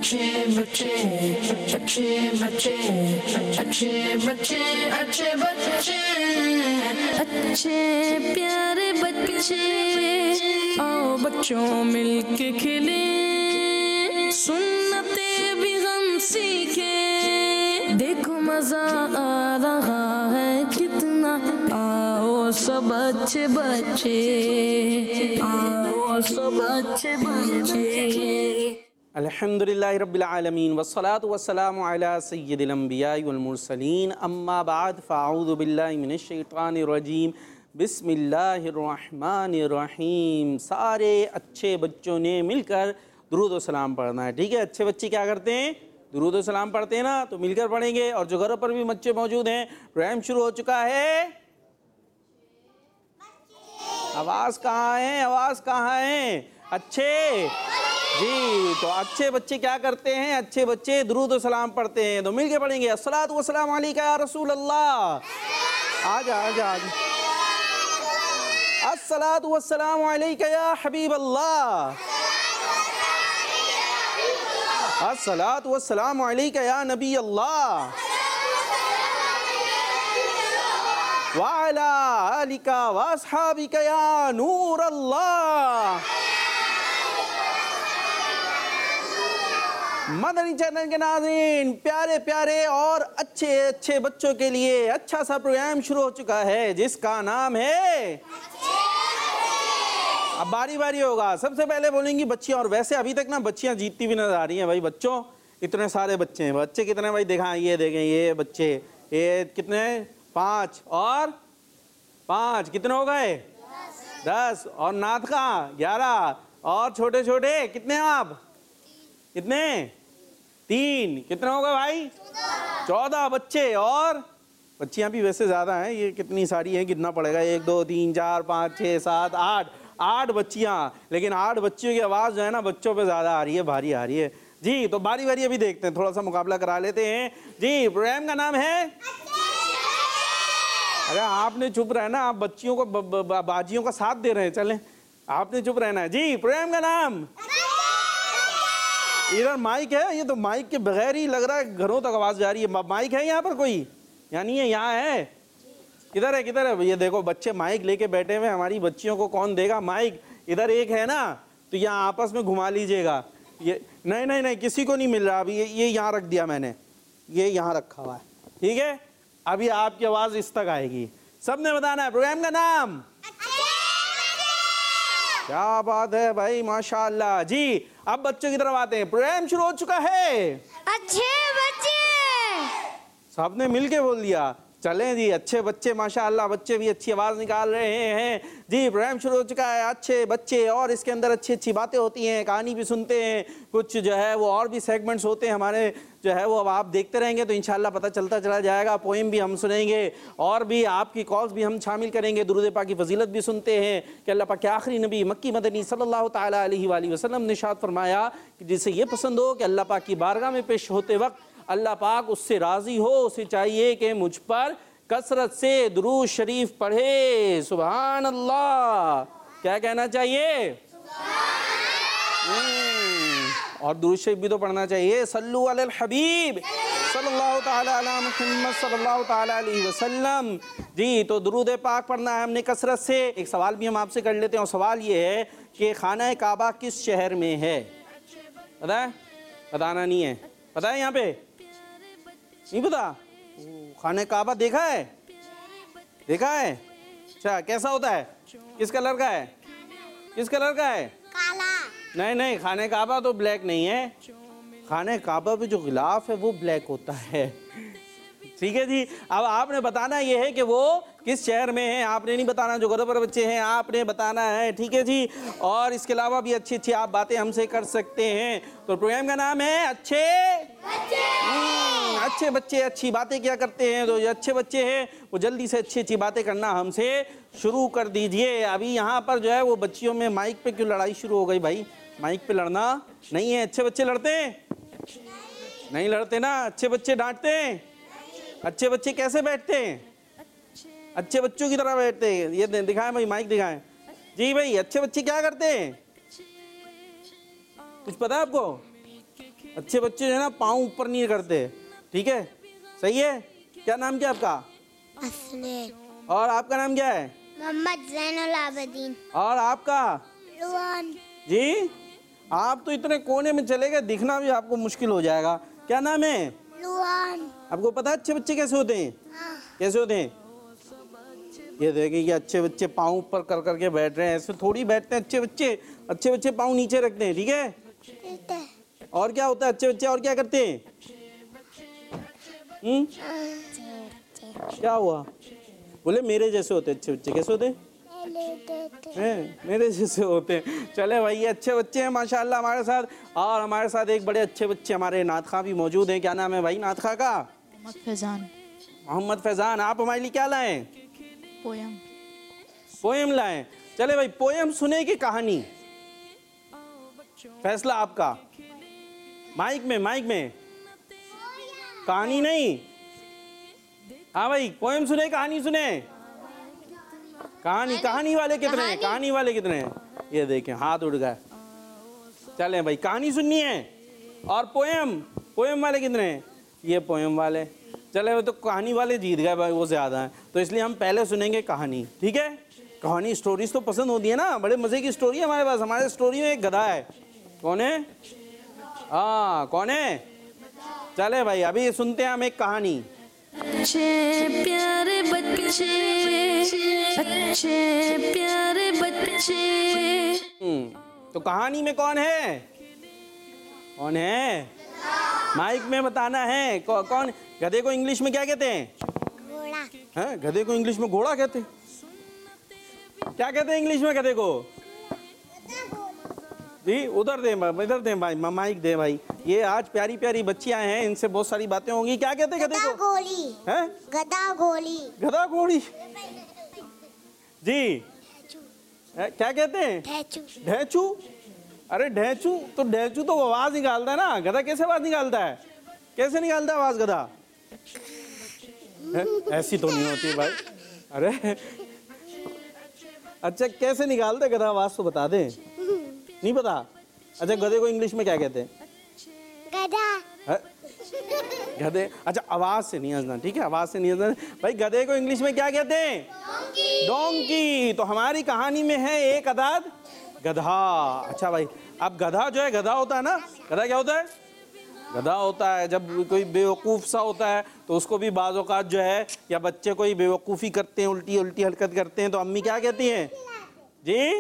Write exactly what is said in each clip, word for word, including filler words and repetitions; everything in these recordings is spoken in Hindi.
अच्छे बच्चे अच्छे बच्चे अच्छे बच्चे अच्छे बच्चे अच्छे प्यारे बच्चे आओ बच्चों मिलके खेले सुन्नते भी हम सीखे देखो मजा आ रहा है कितना आओ सब अच्छे बच्चे आओ सब अच्छे बच्चे। अल्हम्दुलिल्लाहि रब्बिल आलमीन वस्सलातु वस्सलामु अला सय्यिदिल अंबियाइ वल मुरसलीन अम्मा बाद फ़अऊज़ु बिल्लाहि मिनश शैतानिर रजीम बिस्मिल्लाहिर रहमानिर रहीम। सारे अच्छे बच्चों ने मिलकर दुरूद व सलाम पढ़ना है, ठीक है। अच्छे बच्चे क्या करते हैं? दुरूद व सलाम पढ़ते हैं ना, तो मिलकर पढ़ेंगे। और जो घरों पर भी बच्चे मौजूद हैं, प्रोग्राम शुरू हो चुका है। आवाज़ कहाँ है? आवाज़ कहाँ है? अच्छे जी, तो अच्छे बच्चे क्या करते हैं? अच्छे बच्चे दुरूद व सलाम पढ़ते हैं। तो मिलके पढ़ेंगे अस्सलातु वस्सलामु अलैका या रसूल अल्लाह। आजा आजा आजा। अस्सलातु वस्सलामु अलैका या हबीब अल्लाह। अस्सलातु वस्सलामु अलैका या नबी अल्लाह व अला आलिका व अस्हाबिका या नूर अल्लाह। मदनी चैनल के नाज़रीन, प्यारे प्यारे और अच्छे अच्छे बच्चों के लिए अच्छा सा प्रोग्राम शुरू हो चुका है जिसका नाम है। अब बारी बारी होगा, सबसे पहले बोलेंगी बच्चियां। और वैसे अभी तक ना बच्चियां जीतती भी नजर आ रही हैं भाई। बच्चों इतने सारे बच्चे हैं, बच्चे कितने भाई दिखाएं? ये देखें ये बच्चे, ये कितने? पाँच और पाँच कितने हो गए? दस। और नाथ का ग्यारह। और छोटे छोटे कितने आप? कितने? तीन। कितने हो गए भाई? चौदह बच्चे। और बच्चियां भी वैसे ज़्यादा हैं, ये कितनी सारी हैं गिनना पड़ेगा। एक दो तीन चार पाँच छः सात आठ आठ बच्चियां। लेकिन आठ बच्चियों की आवाज़ जो है ना बच्चों पे ज़्यादा आ रही है, भारी आ रही है जी। तो बारी बारी अभी देखते हैं, थोड़ा सा मुकाबला करा लेते हैं जी। प्रोग्राम का नाम है। अरे आपने चुप रहना, आप बच्चियों को ब, ब, ब, बाजियों का साथ दे रहे हैं, चलें आपने चुप रहना है जी। प्रोग्राम का नाम। इधर माइक है, ये तो माइक के बगैर ही लग रहा है घरों तक आवाज़ जा रही है। माइक है यहाँ पर कोई? या नहीं है? यहाँ है। किधर है? किधर है? ये देखो बच्चे माइक लेके बैठे हुए, हमारी बच्चियों को कौन देगा माइक? इधर एक है ना, तो यहाँ आपस में घुमा लीजिएगा। ये नहीं नहीं नहीं किसी को नहीं मिल रहा अभी। ये ये यहाँ रख दिया मैंने, ये यहाँ रखा हुआ है, ठीक है। अभी आपकी आवाज़ इस तक आएगी। सबने बताना है प्रोग्राम का नाम। क्या बात है भाई, माशाअल्लाह जी। अब बच्चों की तरफ आते हैं। प्रोग्राम शुरू हो चुका है। अच्छे बच्चे सबने मिलके बोल दिया। चलें जी, अच्छे बच्चे माशाअल्लाह, बच्चे भी अच्छी आवाज़ निकाल रहे हैं जी। प्रोग्राम शुरू हो चुका है अच्छे बच्चे। और इसके अंदर अच्छी अच्छी बातें होती हैं, कहानी भी सुनते हैं, कुछ जो है वो और भी सेगमेंट्स होते हैं हमारे जो है वो। अब आप देखते रहेंगे तो इंशाल्लाह पता चलता चला जाएगा। पोएम भी हम सुनेंगे और भी आपकी कॉल्स भी हम शामिल करेंगे। दुरूद पाक की फजीलत भी सुनते हैं कि अल्लाह पाक के आखिरी नबी मक्की मदनी सल्लल्लाहु ताला अलैहि वाली वसल्लम ने इरशाद फरमाया कि जिसे ये पसंद हो कि अल्लाह पाक की बारगाह में पेश होते वक्त अल्लाह पाक उससे राज़ी हो, उसे चाहिए कि मुझ पर कसरत से दुरूद शरीफ पढ़े। सुभान अल्लाह। क्या कहना चाहिए? और दुरूद शरीफ भी तो पढ़ना चाहिए। सल्लु अलल हबीब सल्लल्लाहु ताला अला मुहम्मद सल्लल्लाहु ताला अलैहि वसल्लम जी। तो दुरूद पाक पढ़ना है हमने कसरत से। एक सवाल भी हम आपसे कर लेते हैं, और सवाल ये है कि खाना काबा किस शहर में है? पता है? बताना नहीं है। पता है? यहाँ पे नहीं पता? खाने काबा देखा है? देखा है? अच्छा, कैसा होता है? किस कलर का है? किस कलर का है? काला। नहीं नहीं, खाने काबा तो ब्लैक नहीं है। खाने काबा पे जो गिलाफ है वो ब्लैक होता है, ठीक है जी। अब आपने बताना ये है कि वो किस शहर में है। आपने नहीं बताना, जो घरों पर बच्चे हैं आपने बताना है, ठीक है जी। और इसके अलावा भी अच्छी अच्छी आप बातें हमसे कर सकते हैं। तो प्रोग्राम का नाम है अच्छे बच्चे। अच्छे बच्चे अच्छी बातें क्या करते हैं? तो जो अच्छे बच्चे हैं वो जल्दी से अच्छी अच्छी बातें करना हमसे शुरू कर दीजिए। अभी यहाँ पर जो है वो बच्चियों में माइक पे क्यों लड़ाई शुरू हो गई भाई? माइक पे लड़ना नहीं है। अच्छे बच्चे लड़ते हैं? नहीं लड़ते ना। अच्छे बच्चे डांटते हैं? अच्छे बच्चे कैसे बैठते हैं? अच्छे बच्चों की तरह बैठते हैं। ये दिखाएं भाई, माइक दिखाएं जी भाई। अच्छे बच्चे क्या करते हैं? कुछ पता है आपको? अच्छे बच्चे जो है ना पाँव ऊपर नहीं करते, ठीक है, सही है। क्या नाम क्या आपका? असले। और आपका नाम क्या है? मोहम्मद जैनुल आबदीन। और आपका? लुआन। जी, आप तो इतने कोने में चले गए, दिखना भी आपको मुश्किल हो जाएगा। क्या नाम है? लुआन। आपको पता है अच्छे बच्चे कैसे होते हैं? हाँ। कैसे होते हैं? ये देखिए ये अच्छे बच्चे पाँव ऊपर कर करके बैठ रहे हैं, ऐसे थोड़ी बैठते हैं अच्छे बच्चे। अच्छे बच्चे पाँव नीचे रखते हैं, ठीक है। ठीक है। और क्या होता है अच्छे बच्चे और क्या करते हैं? हम्म क्या हुआ? बोले मेरे जैसे होते अच्छे बच्चे। कैसे होते हैं? हैं, मेरे जैसे होते हैं। चले भाई, ये अच्छे बच्चे हैं माशाल्लाह हमारे साथ। और हमारे साथ एक बड़े अच्छे बच्चे हमारे नात खां भी मौजूद हैं। क्या नाम है भाई नात खां का? मोहम्मद फैजान। मोहम्मद फैजान। आप हमारे लिए क्या लाए? पोयम। पोएम लाए। चले भाई, पोएम सुने की कहानी? फैसला आपका। माइक में, माइक में। कहानी नहीं। हाँ भाई, पोएम सुने कहानी सुने? कहानी। कहानी वाले कितने हैं? कहानी वाले कितने हैं? ये देखें हाथ उड़ गए। चलें भाई, कहानी सुननी है। और पोएम, पोएम वाले कितने हैं? ये पोएम वाले। चले वो तो कहानी वाले जीत गए भाई, वो ज़्यादा हैं, तो इसलिए हम पहले सुनेंगे कहानी, ठीक है। कहानी स्टोरीज तो पसंद होती है ना, बड़े मज़े की स्टोरी है हमारे पास। हमारे स्टोरी में एक गधा है। कौन है? हाँ, कौन है? चले भाई, अभी सुनते हैं हम एक कहानी। अच्छे प्यारे बच्चे, अच्छे प्यारे बच्चे। हम्म तो कहानी में कौन है? कौन है? माइक में बताना है। कौ, कौन? गधे को इंग्लिश में क्या कहते हैं? घोड़ा। हैं? गधे को इंग्लिश में घोड़ा कहते हैं। क्या कहते हैं इंग्लिश में गधे को? जी, उधर दे, इधर दे भाई, माइक दे भाई। ये आज प्यारी प्यारी बच्चियां हैं, इनसे बहुत सारी बातें होंगी। क्या कहते हैं गधे को? गोली। हैं? गधा गोली। गधा घोड़ी। जी, है, क्या कहते हैं? ढेचू। ढेचू। अरे ढेचू तो ढेचू तो आवाज निकालता है ना, गधा कैसे आवाज निकालता है? कैसे निकालता है आवाज गधा? ऐसी तो नहीं होती भाई। अरे अच्छा, कैसे निकालते गधा आवाज तो बता दे। नहीं पता? अच्छा, गधे को इंग्लिश में क्या कहते हैं? गधा। गधे, अच्छा आवाज से नहीं हंसना, ठीक है, आवाज से नहीं हंसना भाई। गधे को इंग्लिश में क्या कहते हैं? डोंकी। तो हमारी कहानी में है एक अदाद गधा। अच्छा भाई, अब गधा जो है, गधा होता है ना, गधा क्या होता है? गधा होता है जब कोई बेवकूफ़ सा होता है तो उसको भी बाज़ औक़ात जो है, या बच्चे कोई बेवकूफ़ी करते हैं, उल्टी उल्टी हरकत करते हैं, तो अम्मी क्या कहती हैं? जी,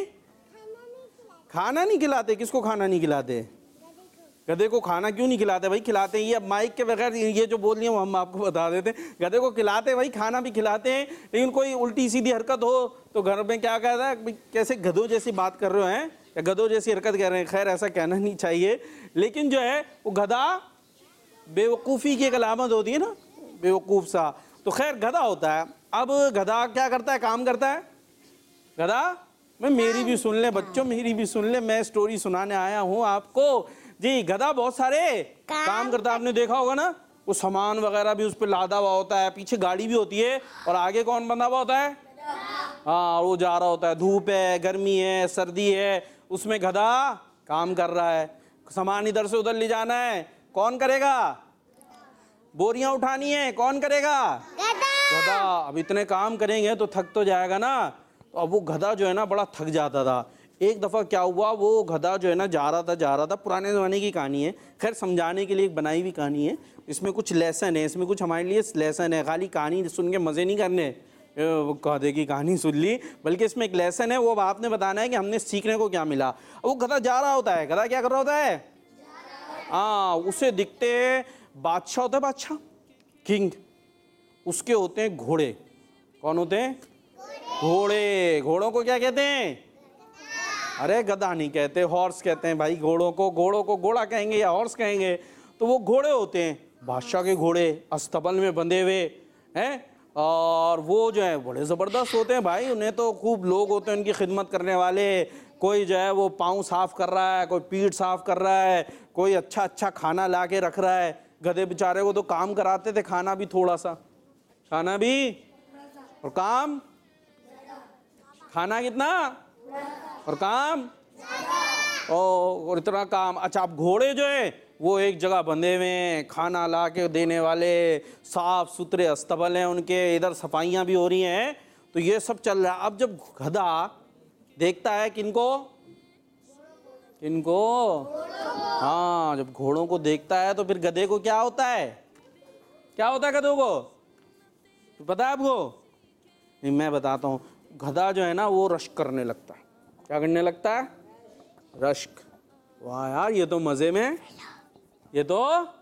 खाना नहीं खिलाते। किसको खाना नहीं खिलाते? गधे को खाना क्यों नहीं खिलाते भाई? खिलाते हैं। ये अब माइक के बगैर ये जो बोल रही हूँ हम आपको बता देते हैं, गधे को खिलाते भाई, खाना भी खिलाते हैं। लेकिन कोई उल्टी सीधी हरकत हो तो घर में क्या कहता है, कैसे गधों जैसी बात कर रहे हो हैं, या गधों जैसी हरकत कर रहे हैं। खैर ऐसा कहना नहीं चाहिए, लेकिन जो है वो गधा बेवकूफ़ी की एक अलामत होती है ना, बेवकूफ़ सा। तो खैर गधा होता है। अब गधा क्या करता है? काम करता है। गधा, मैं मेरी भी सुन ले बच्चों, मेरी भी सुन ले, मैं स्टोरी सुनाने आया हूँ आपको। जी, गधा बहुत सारे काम, काम करता है। आपने देखा होगा ना, वो सामान वगैरह भी उस पर लादा हुआ होता है, पीछे गाड़ी भी होती है, और आगे कौन बंधा हुआ होता है? हाँ, वो जा रहा होता है। धूप है, गर्मी है, सर्दी है, उसमें गधा काम कर रहा है। सामान इधर से उधर ले जाना है, कौन करेगा? बोरियां उठानी है, कौन करेगा? गधा। अब इतने काम करेंगे तो थक तो जाएगा ना। तो अब वो गधा जो है ना बड़ा थक जाता था। एक दफ़ा क्या हुआ, वो गधा जो है ना जा रहा था जा रहा था पुराने ज़माने की कहानी है, खैर समझाने के लिए एक बनाई हुई कहानी है। इसमें कुछ लेसन है, इसमें कुछ हमारे लिए लेसन है। खाली कहानी सुन के मज़े नहीं करने, वो गधे की कहानी सुन ली, बल्कि इसमें एक लेसन है। वो अब आपने बताना है कि हमने सीखने को क्या मिला। वो गधा जा रहा होता है। गधा क्या कर रहा होता है? हाँ, उसे दिखते बादशाह होता है, बादशाह, किंग। उसके होते हैं घोड़े। कौन होते हैं? घोड़े। घोड़ों को क्या कहते हैं? अरे गधा नहीं कहते, हॉर्स कहते हैं भाई घोड़ों को। घोड़ों को घोड़ा कहेंगे या हॉर्स कहेंगे। तो वो घोड़े होते हैं, बादशाह के घोड़े, अस्तबल में बंधे हुए हैं। और वो जो है बड़े ज़बरदस्त होते हैं भाई। उन्हें तो खूब लोग होते हैं उनकी खिदमत करने वाले। कोई जो है वो पाँव साफ़ कर रहा है, कोई पीठ साफ़ कर रहा है, कोई अच्छा अच्छा खाना ला के रख रहा है। गधे बेचारे को तो काम कराते थे, खाना भी थोड़ा सा, खाना भी और काम। खाना कितना और काम, ओ, और इतना काम। अच्छा, अब घोड़े जो है वो एक जगह बंधे हुए हैं, खाना ला के देने वाले, साफ सुथरे अस्तबल हैं उनके, इधर सफाइयाँ भी हो रही हैं, तो ये सब चल रहा है। अब जब गधा देखता है किनको किनको हाँ, जब घोड़ों को देखता है तो फिर गधे को क्या होता है, क्या होता है गधों को, तो पता है आपको? नहीं, मैं बताता हूँ। गधा जो है ना वो रश्क करने लगता है। क्या करने लगता है? रश्क। वाह यार, ये तो मजे में, ये तो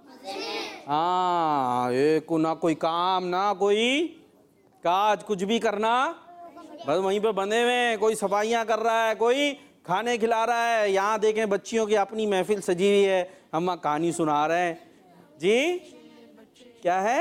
हाँ, ये को ना कोई काम ना कोई काज, कुछ भी करना, बस वहीं पे बंधे हुए हैं। कोई सफाइयाँ कर रहा है, कोई खाने खिला रहा है। यहाँ देखें बच्चियों की अपनी महफिल सजी हुई है, हम कहानी सुना रहे हैं जी। क्या है?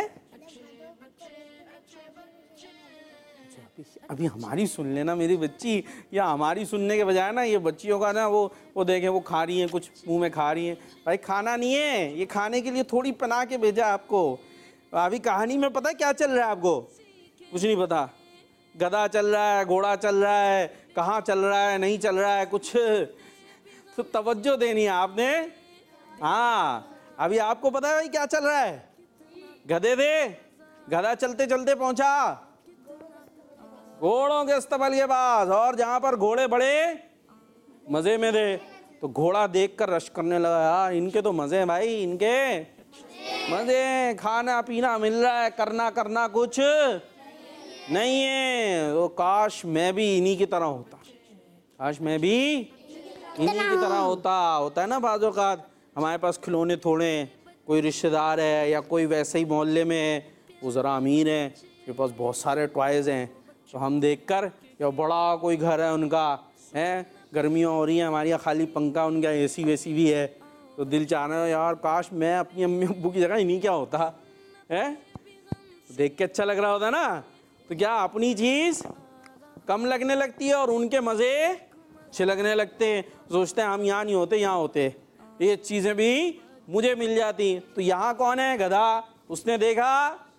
अभी हमारी सुन लेना मेरी बच्ची, या हमारी सुनने के बजाय ना ये बच्चियों का ना वो वो देखें वो खा रही हैं, कुछ मुंह में खा रही हैं। भाई खाना नहीं है, ये खाने के लिए थोड़ी बना के भेजा आपको। अभी कहानी में पता है क्या चल रहा है आपको? कुछ नहीं पता। गधा चल रहा है, घोड़ा चल रहा है, कहाँ चल रहा है, नहीं चल रहा है, कुछ तो तवज्जो देनी है आपने। हाँ, अभी आपको पता है भाई क्या चल रहा है? गधे थे, गधा चलते चलते पहुंचा घोड़ों के अस्तबल के पास, और जहां पर घोड़े बड़े मजे में थे, तो घोड़ा देखकर रश करने लगा, यार इनके तो मजे हैं भाई, इनके मजे, खाना पीना मिल रहा है, करना करना कुछ नहीं है। तो काश मैं भी इन्हीं की तरह होता, काश मैं भी इन्हीं की तरह होता। होता है ना बाज़ औक़ात हमारे पास खिलौने थोड़े हैं, कोई रिश्तेदार है या कोई वैसे ही मोहल्ले में है, वो ज़रा अमीर है, उसके पास बहुत सारे टॉयज़ हैं, तो हम देखकर, या बड़ा कोई घर है उनका, है गर्मियाँ हो रही हैं, हमारे यहाँ खाली पंखा, उनका एसी वेसी भी है, तो दिल चाह रहा है यार काश मैं अपनी अम्मी अब्बू की जगह इन्हीं क्या होता है। देख के अच्छा लग रहा होता ना। तो क्या अपनी चीज़ कम लगने लगती है और उनके मज़े अच्छे लगने लगते हैं। सोचते हैं हम यहाँ नहीं होते, यहाँ होते, ये चीज़ें भी मुझे मिल जाती। तो यहाँ कौन है? गधा। उसने देखा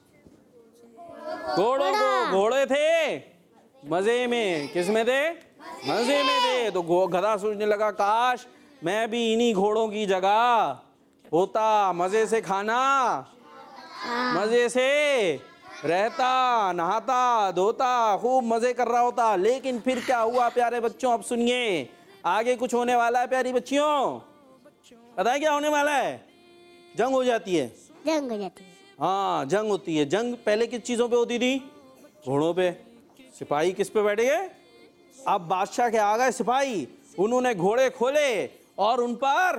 घोड़ों को, घोड़े थे मज़े में, किस में थे? मज़े में थे। तो गधा सोचने लगा काश मैं भी इन्हीं घोड़ों की जगह होता, मज़े से खाना, मज़े से रहता, नहाता धोता, खूब मज़े कर रहा होता। लेकिन फिर क्या हुआ प्यारे बच्चों? अब सुनिए, आगे कुछ होने वाला है प्यारी बच्चियों। पता है क्या होने वाला है? जंग हो जाती है। जंग हो जाती है। हाँ, जंग होती है। जंग पहले किस चीज़ों पे होती थी? घोड़ों पे। सिपाही किस पे बैठे गए? अब बादशाह के आ गए सिपाही, उन्होंने घोड़े खोले और उन पर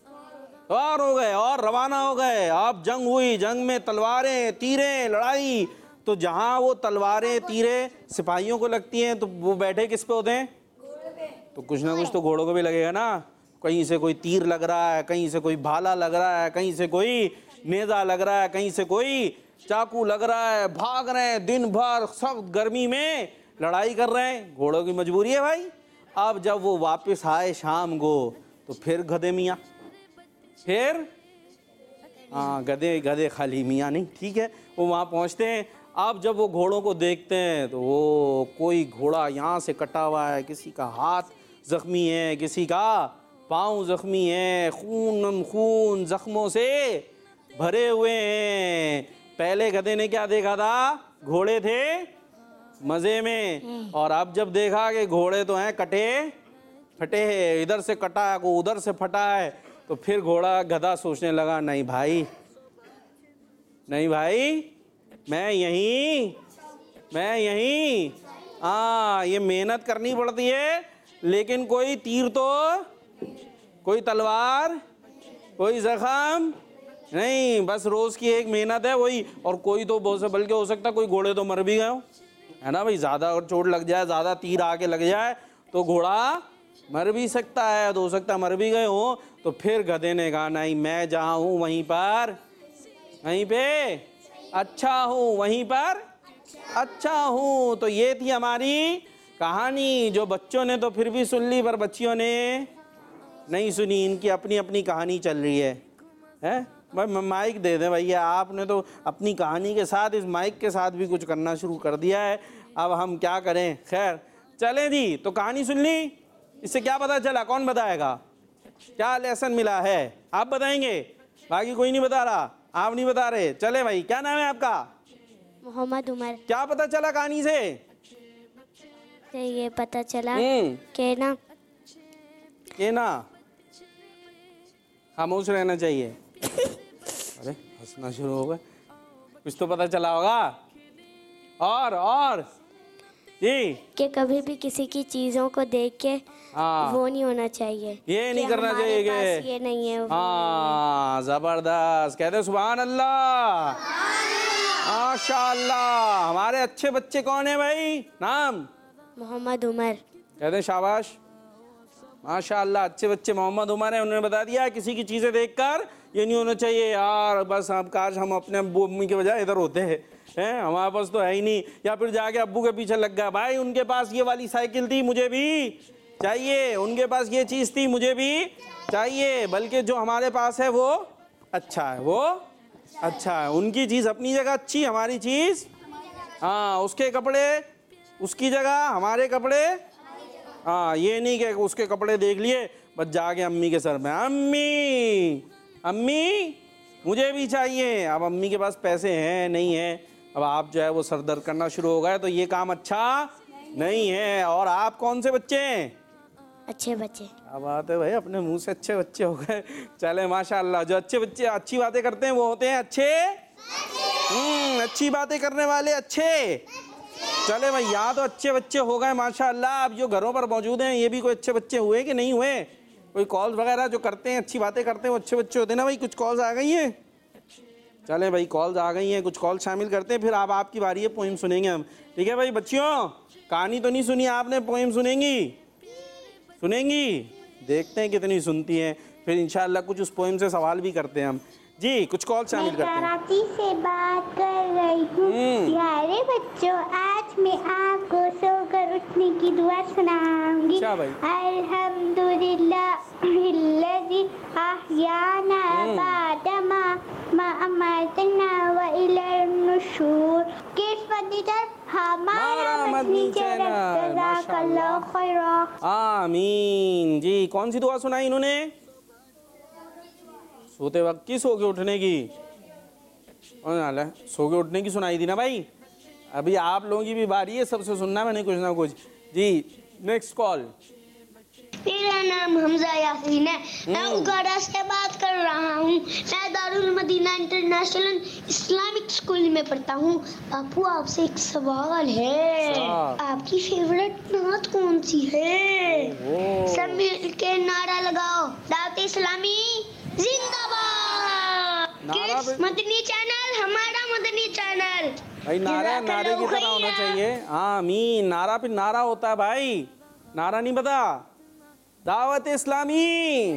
और हो गए और रवाना हो गए। अब जंग हुई, जंग में तलवारें, तीरें, लड़ाई। तो जहाँ वो तलवारें, तीरें सिपाहियों को लगती हैं, तो वो बैठे किस पे होते हैं? तो कुछ ना कुछ तो घोड़ों को भी लगेगा ना। कहीं से कोई तीर लग रहा है, कहीं से कोई भाला लग रहा है, कहीं से कोई नेजा लग रहा है, कहीं से कोई चाकू लग रहा है, भाग रहे हैं दिन भर, सब गर्मी में लड़ाई कर रहे हैं। घोड़ों की मजबूरी है भाई। अब जब वो वापस आए शाम को, तो फिर गधे मियाँ, फिर हाँ गधे गधे खाली मियाँ नहीं, ठीक है, वो वहाँ पहुँचते हैं। अब जब वो घोड़ों को देखते हैं तो वो कोई घोड़ा यहाँ से कटा हुआ है, किसी का हाथ जख्मी है, किसी का पाँव जख्मी है, खून खून जख्मों से भरे हुए हैं। पहले गधे ने क्या देखा था? घोड़े थे मज़े में, और अब जब देखा कि घोड़े तो हैं कटे फटे हैं, इधर से कटा है, को उधर से फटा है, तो फिर घोड़ा गधा सोचने लगा नहीं भाई, नहीं भाई, मैं यहीं मैं यहीं हाँ, ये मेहनत करनी पड़ती है, लेकिन कोई तीर तो, कोई तलवार, कोई जख्म नहीं, बस रोज की एक मेहनत है वही। और कोई तो बहुत से बल्कि हो सकता है कोई घोड़े तो मर भी गए हो, है ना भाई। ज़्यादा अगर चोट लग जाए, ज़्यादा तीर आके लग जाए तो घोड़ा मर भी सकता है, तो हो सकता है मर भी गए हो। तो फिर गधे ने कहा नहीं, मैं जहाँ हूँ वहीं पर, वहीं पे अच्छा हूँ, वहीं पर अच्छा हूँ। तो ये थी हमारी कहानी, जो बच्चों ने तो फिर भी सुन ली, पर बच्चियों ने नहीं सुनी। इनकी अपनी अपनी कहानी चल रही है, है? भाई माइक दे दें भैया, आपने तो अपनी कहानी के साथ इस माइक के साथ भी कुछ करना शुरू कर दिया है। अब हम क्या करें? खैर चलें जी। तो कहानी सुन ली, इससे क्या पता चला? कौन बताएगा? क्या लेसन मिला है? आप बताएंगे? बाकी कोई नहीं बता रहा, आप नहीं बता रहे। चले भाई, क्या नाम है आपका? मोहम्मद उमर। क्या पता चला कहानी से? से ये पता चला हम्म कि ना ये ना खामोश रहना चाहिए। अरे हंसना शुरू हो गए, कुछ तो पता चला होगा। और और जी, कि कभी भी किसी की चीजों को देख के हाँ वो नहीं होना चाहिए, ये नहीं कि करना हमारे चाहिए पास कि ये नहीं है वो हाँ जबरदस्त, कहते हैं सुभान अल्लाह, माशाअल्लाह। हमारे अच्छे बच्चे कौन है भाई? नाम मोहम्मद उमर। कहते हैं शाबाश, माशाअल्लाह। अच्छे बच्चे मोहम्मद उमर है। उन्होंने बता दिया किसी की चीज़ें देखकर ये नहीं होना चाहिए यार, बस हम काश हम अपने अब्बू अम्मी के बजाय इधर होते हैं, हैं हमारे पास तो है ही नहीं। या फिर जाके अब्बू के पीछे लग गया, भाई उनके पास ये वाली साइकिल थी मुझे भी चाहिए, उनके पास ये चीज़ थी मुझे भी चाहिए। बल्कि जो हमारे पास है वो अच्छा है, वो अच्छा है। उनकी चीज़ अपनी जगह अच्छी, हमारी चीज़ हाँ, उसके कपड़े उसकी जगह, हमारे कपड़े हाँ। ये नहीं कि उसके कपड़े देख लिए बस जाके अम्मी के सर में, अम्मी अम्मी मुझे भी चाहिए। अब अम्मी के पास पैसे हैं नहीं है, अब आप जो है वो सर दर्द करना शुरू हो गए, तो ये काम अच्छा नहीं है। और आप कौन से बच्चे हैं? अच्छे बच्चे। क्या बात है भाई, अपने मुंह से अच्छे बच्चे हो गए। चले माशाल्लाह, जो अच्छे बच्चे अच्छी बातें करते हैं वो होते हैं अच्छे, हम्म अच्छी बातें करने वाले अच्छे। चले भाई, यहाँ तो अच्छे बच्चे हो गए माशाल्लाह। अब जो घरों पर मौजूद हैं ये भी कोई अच्छे बच्चे हुए कि नहीं हुए? कोई कॉल वगैरह जो करते हैं, अच्छी बातें करते हैं, वो अच्छे बच्चे होते हैं ना भाई। कुछ कॉल्स आ गई हैं, चले भाई कॉल्स आ गई हैं, कुछ कॉल शामिल करते हैं, फिर आप आपकी बारी है, पोइम सुनेंगे हम। ठीक है भाई बच्चियों, कहानी तो नहीं सुनी आपने, पोइम सुनेंगी? सुनेंगी? देखते हैं कितनी सुनती हैं, फिर इंशाल्लाह कुछ उस पोइम से सवाल भी करते हैं हम। जी कुछ कॉल शामिल करते हैं। कराची से बात कर रही हूँ। प्यारे बच्चों, आज मैं आपको सोकर उठने की दुआ सुनाऊंगी। अच्छा भाई। अल्हम्दुलिल्लाह इल्लज़ी अहयाना बादमा मा अमातना व इलैहिन नुशूर। किस पद्धति हमारा मदनी चैनल, जज़ाकल्लाहु खैरा। आमीन। जी कौन सी दुआ सुनाई इन्होंने? सोते वक्त की सो के उठने की? कौन हाल है? सो के उठने की सुनाई थी ना भाई। अभी आप लोगों की भी बारी है, सबसे सुनना मैंने कुछ ना कुछ। जी नेक्स्ट कॉल। मेरा नाम हमजा यासीन है, मैं उगाड़ा से बात कर रहा हूँ। मैं Darul Madina international Islamic school में पढ़ता हूँ। बापू आपसे एक सवाल है, आपकी फेवरेट नात कौन सी है? सब मिलके नारा लगाओ, दावत इस्लामी जिंदाबाद। किड्स मदनी चैनल, हमारा मदनी चैनल। भाई नारा नारे की तरह होना चाहिए। आमीन। नारा फिर नारा होता है भाई, नारा नहीं पता? दावत इस्लामी,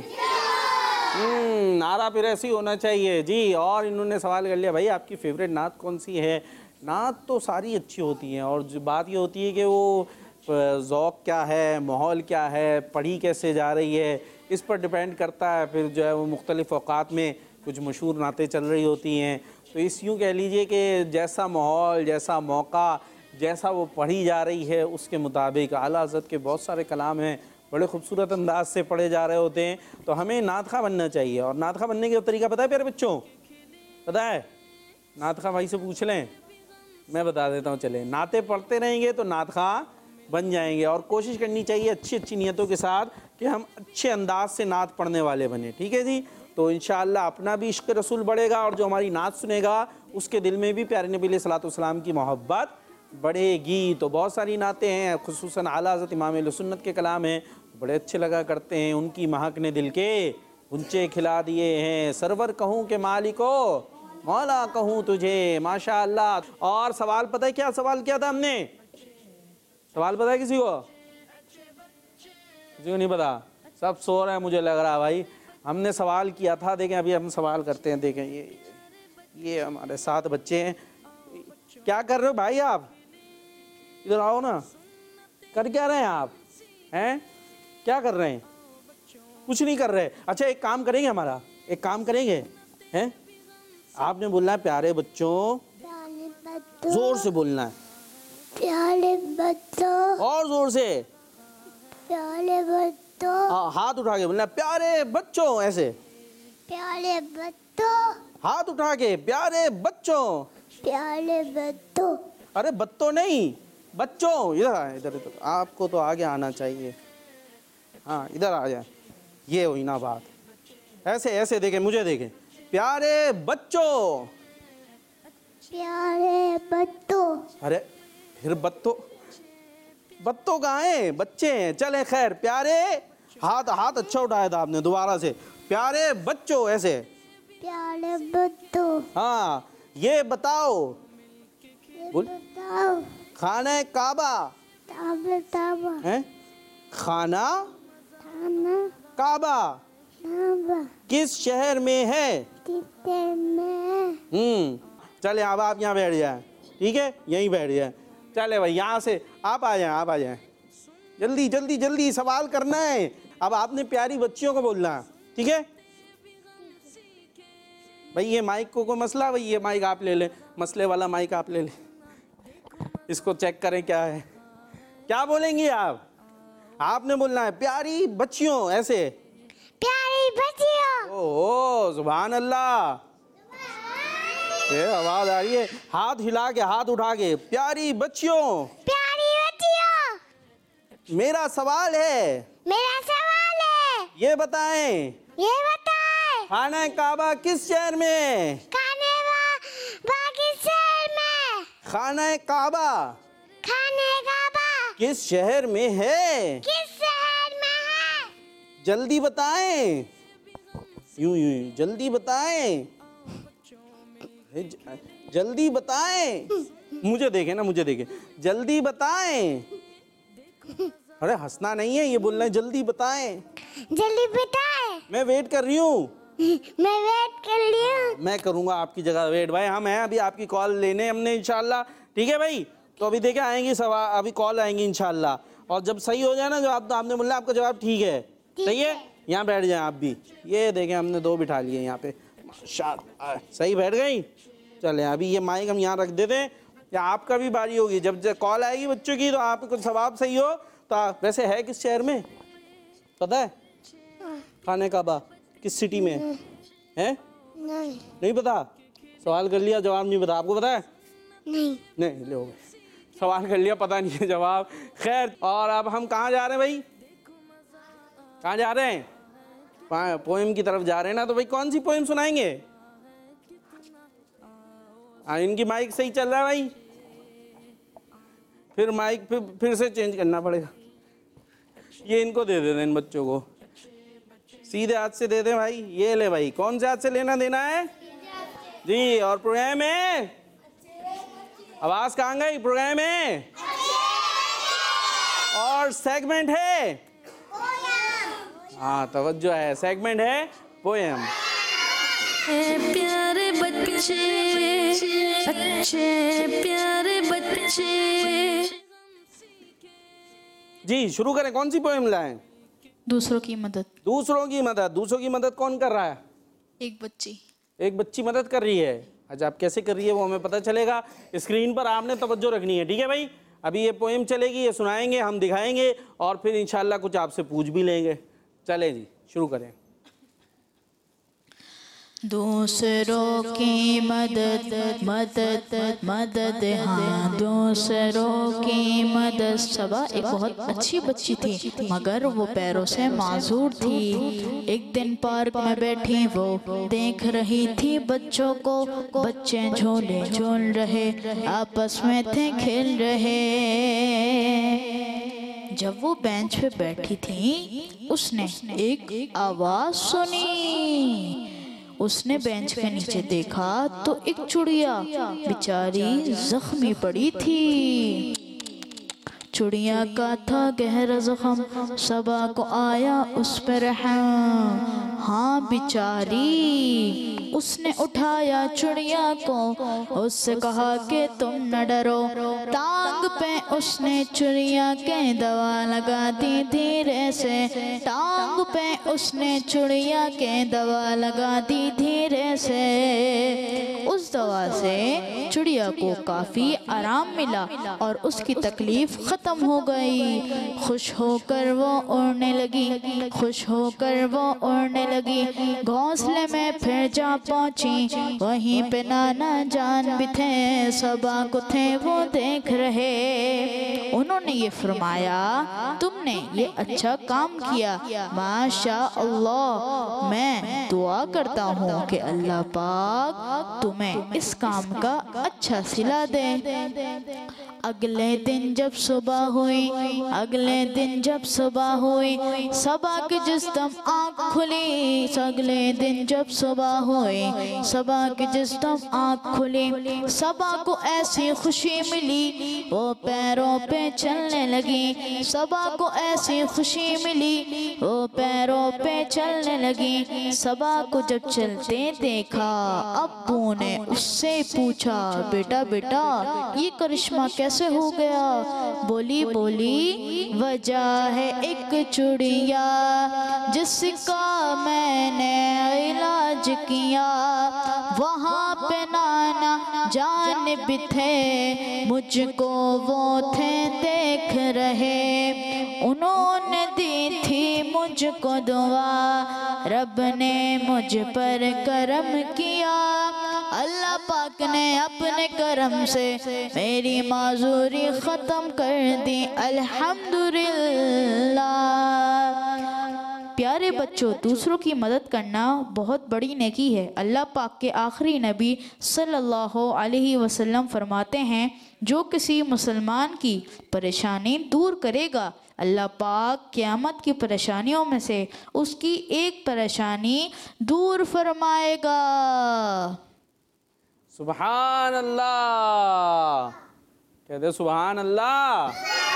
हम्म नारा फिर ऐसी होना चाहिए। जी और इन्होंने सवाल कर लिया भाई आपकी फेवरेट नात कौन सी है? नात तो सारी अच्छी होती हैं, और जो बात ये होती है कि वो ज़ौक़ क्या है, माहौल क्या है, पढ़ी कैसे जा रही है, इस पर डिपेंड करता है। फिर जो है वो मुख्तलिफ़ औक़ात में कुछ मशहूर नातें चल रही होती हैं, तो इस यूँ कह लीजिए कि जैसा माहौल, जैसा मौका, जैसा वो पढ़ी जा रही है उसके मुताबिक। आला हज़रत के बहुत सारे कलाम हैं, बड़े खूबसूरत अंदाज से पढ़े जा रहे होते हैं, तो हमें नात ख़्वाह बनना चाहिए। और नात ख़्वाह बनने का तरीका पता है प्यारे बच्चों? पता है? नात ख़्वाह भाई से पूछ लें, मैं बता देता हूँ। चले, नाते पढ़ते रहेंगे तो नात ख़्वाह बन जाएंगे। और कोशिश करनी चाहिए अच्छी अच्छी नियतों के साथ कि हम अच्छे अंदाज से नात पढ़ने वाले बने। ठीक है जी, तो इंशाअल्लाह अपना भी इश्क़ रसूल बढ़ेगा, और जो हमारी नात सुनेगा उसके दिल में भी प्यारे नबी अलैहिस्सलातु वस्सलाम की मोहब्बत बढ़ेगी। तो बहुत सारी नातें हैं, खुसूसन आला हज़रत इमाम अहले सुन्नत के कलाम हैं, बड़े अच्छे लगा करते हैं। उनकी महक ने दिल के गुंचे खिला दिए हैं। सरवर कहूँ के मालिको, मौला कहूँ तुझे, माशाअल्लाह। और सवाल पता है क्या सवाल किया था हमने? सवाल पता है किसी को? किसी को नहीं पता? सब सो रहे हैं मुझे लग रहा है भाई। हमने सवाल किया था, देखें अभी हम सवाल करते हैं। देखें ये ये हमारे साथ बच्चे हैं। क्या कर रहे हो भाई आप? इधर आओ ना। कर क्या रहे हैं आप? हैं क्या कर रहे हैं? कुछ नहीं कर रहे। अच्छा एक काम करेंगे, हमारा एक काम करेंगे, हैं आपने बोलना है प्यारे बच्चों, जोर से बोलना है। प्यारे बच्चों, और जोर से। प्यारे बच्चों, हाँ हाथ उठा के बोलना है प्यारे बच्चों, ऐसे। प्यारे बच्चों, बच्चों, हाथ उठा के, प्यारे बच्चों। प्यारे बच्चों, अरे बच्चों नहीं, बच्चों। इधर आए, इधर इधर, आपको तो आगे आना चाहिए। हाँ इधर आ जाए, ये हुई ना बात। ऐसे ऐसे देखे, मुझे देखे, प्यारे बच्चों। प्यारे बच्चों। अरे फिर बत्तो, बत्तो कहाँ है, बच्चे हैं। चले खैर, प्यारे, हाथ हाथ अच्छा उठाया था आपने, दोबारा से, प्यारे बच्चों, ऐसे। प्यारे बच्चों, हाँ ये बताओ, बोल। बताओ, खाना काबा ताबा ताबा, है, खाना खाना काबा ताबा, किस शहर में है? कितने में? हम्म चले, अब आप यहाँ बैठ जाए, ठीक है, यहीं बैठ जाए। चले भाई, यहाँ से आप आ जाए, आप आ जाए, जल्दी जल्दी जल्दी, सवाल करना है। अब आपने प्यारी बच्चियों को बोलना है, ठीक है भाई। ये माइक को कोई मसला, भाई ये माइक आप ले लें, मसले वाला माइक आप ले लें, इसको चेक करें क्या है। क्या बोलेंगी आप? आपने बोलना है प्यारी बच्चियों, ऐसे। प्यारी बच्चियों। ओह सुभान अल्लाह, ये आवाज आ रही है। हाथ हिला के, हाथ उठा के, प्यारी बच्चियों। प्यारी बच्चियों, मेरा सवाल है, मेरा सवाल है, ये बताएं, ये बताएं, खाना काबा किस शहर में? खाने वा बाकी शहर में, खाना काबा खाने काबा किस शहर में है? किस शहर में है? जल्दी बताएं, यूं यूं जल्दी बताएं, ज- जल्दी बताएं। मुझे देखे ना, मुझे देखे, जल्दी बताएं। अरे हंसना नहीं है, ये बोलना है जल्दी बताएं। जल्दी बताएं। मैं वेट कर रही हूँ, मैं वेट कर रही हूँ। मैं करूंगा आपकी जगह वेट। भाई हम हैं अभी आपकी कॉल लेने, हमने इंशाल्लाह, ठीक है भाई। तो अभी देखे आएंगी सवाल, अभी कॉल आएंगी इंशाल्लाह, और जब सही हो जाए ना जवाब, तो आपने बोलना आपका जवाब ठीक है, सही है। यहाँ बैठ जाए आप भी, ये देखें हमने दो बिठा लिए यहाँ पे, माशाल्लाह सही बैठ गई। चले अभी ये माइक हम यहाँ रख देते हैं, या आपका भी बारी होगी, जब जब कॉल आएगी बच्चों की, तो आपको जवाब सही हो तो आप, वैसे है किस शहर में पता है? खाने काबा किस सिटी में है? है? नहीं नहीं पता? सवाल कर लिया, जवाब नहीं पता, आपको पता है? नहीं नहीं, ले हो गए, सवाल कर लिया, पता नहीं है जवाब। खैर, और अब हम कहाँ जा रहे हैं भाई? कहाँ जा रहे हैं? पोएम की तरफ जा रहे हैं ना, तो भाई कौन सी पोएम सुनाएंगे? हाँ इनकी माइक सही चल रहा है भाई, फिर माइक फिर फिर से चेंज करना पड़ेगा। ये इनको दे देना, इन बच्चों को सीधे हाथ से दे दें भाई। ये ले भाई, कौन से हाथ से लेना देना है जी? और प्रोग्राम में आवाज कहाँ गई? प्रोग्राम में और सेगमेंट है, हाँ तवज्जो है, सेगमेंट है पोएम। ए प्यारे बच्चे, अच्छे प्यारे बच्चे। जी शुरू करें, कौन सी पोएम लाएं? दूसरों की मदद। दूसरों की मदद। दूसरों की मदद कौन कर रहा है? एक बच्ची। एक बच्ची मदद कर रही है। अच्छा, आप कैसे कर रही है वो हमें पता चलेगा, स्क्रीन पर आपने तवज्जो रखनी है, ठीक है भाई। अभी ये पोएम चलेगी, ये सुनाएंगे, हम दिखाएंगे, और फिर इंशाल्लाह कुछ आपसे पूछ भी लेंगे। चले जी शुरू करें। दूसरों की मदद मदद मदद, हाँ दूसरों की मदद। सबा एक बहुत अच्छी बच्ची थी, मगर वो पैरों से माजूर थी। एक दिन पार्क में बैठी वो देख रही थी बच्चों को, बच्चे झूले झूल रहे, आपस में थे खेल रहे। जब वो बेंच पे बैठी थी, उसने एक आवाज सुनी। उसने बेंच के नीचे देखा तो एक चिड़िया बेचारी जख्मी पड़ी थी। चिड़िया का था गहरा जख्म, सबा को आया उस पर रहम। हाँ बेचारी, उसने उठाया चिड़िया को, उससे कहा कि तुम न डरो। टांग पे उसने चिड़िया के दवा लगा दी धीरे से, टांग पे उसने चिड़िया के दवा लगा दी धीरे से। उस दवा से चिड़िया को काफी आराम मिला और उसकी तकलीफ खत्म हो गई। खुश होकर वो उड़ने लगी, खुश होकर वो उड़ने लगी। घोंसले में फिर जा पहुंची, वहीं पे नाना जान भी थे, सबा को थे वो देख रहे। उन्होंने ये फरमाया, तुमने ये अच्छा काम किया, माशा अल्लाह। मैं दुआ करता हूँ कि अल्लाह पाक तुम्हें इस काम का अच्छा सिला दे। अगले दिन जब सुबह हुई, अगले दिन जब सुबह हुई, सबा की जिस दम आँख खुली, अगले दिन जब सुबह हुई, सबा की जिस दम आँख खुली, सबा को ऐसी खुशी मिली वो पैरों पे चलने लगी। सबा को ऐसी खुशी मिली वो पैरों पे चलने लगी। सबा को जब चलते देखा, अब्बू ने उससे पूछा, बेटा बेटा ये करिश्मा कैसे हो गया? बोली बोली वजह है एक चुड़िया जिसका मैंने इलाज किया। वहाँ पे नाना जान भी थे, मुझको वो थे देख रहे। उन्होंने दी थी मुझको दुआ, रब ने मुझ पर करम किया। अल्लाह पाक ने अपने करम से मेरी माजूरी ख़त्म कर दी, अल्हम्दुलिल्लाह। प्यारे बच्चों, दूसरों की मदद करना बहुत बड़ी नेकी है। अल्लाह पाक के आखिरी नबी सल्लल्लाहु अलैहि वसल्लम फरमाते हैं, जो किसी मुसलमान की परेशानी दूर करेगा, अल्लाह पाक क़यामत की परेशानियों में से उसकी एक परेशानी दूर फरमाएगा। सुभान अल्लाह, कहते सुभान अल्लाह।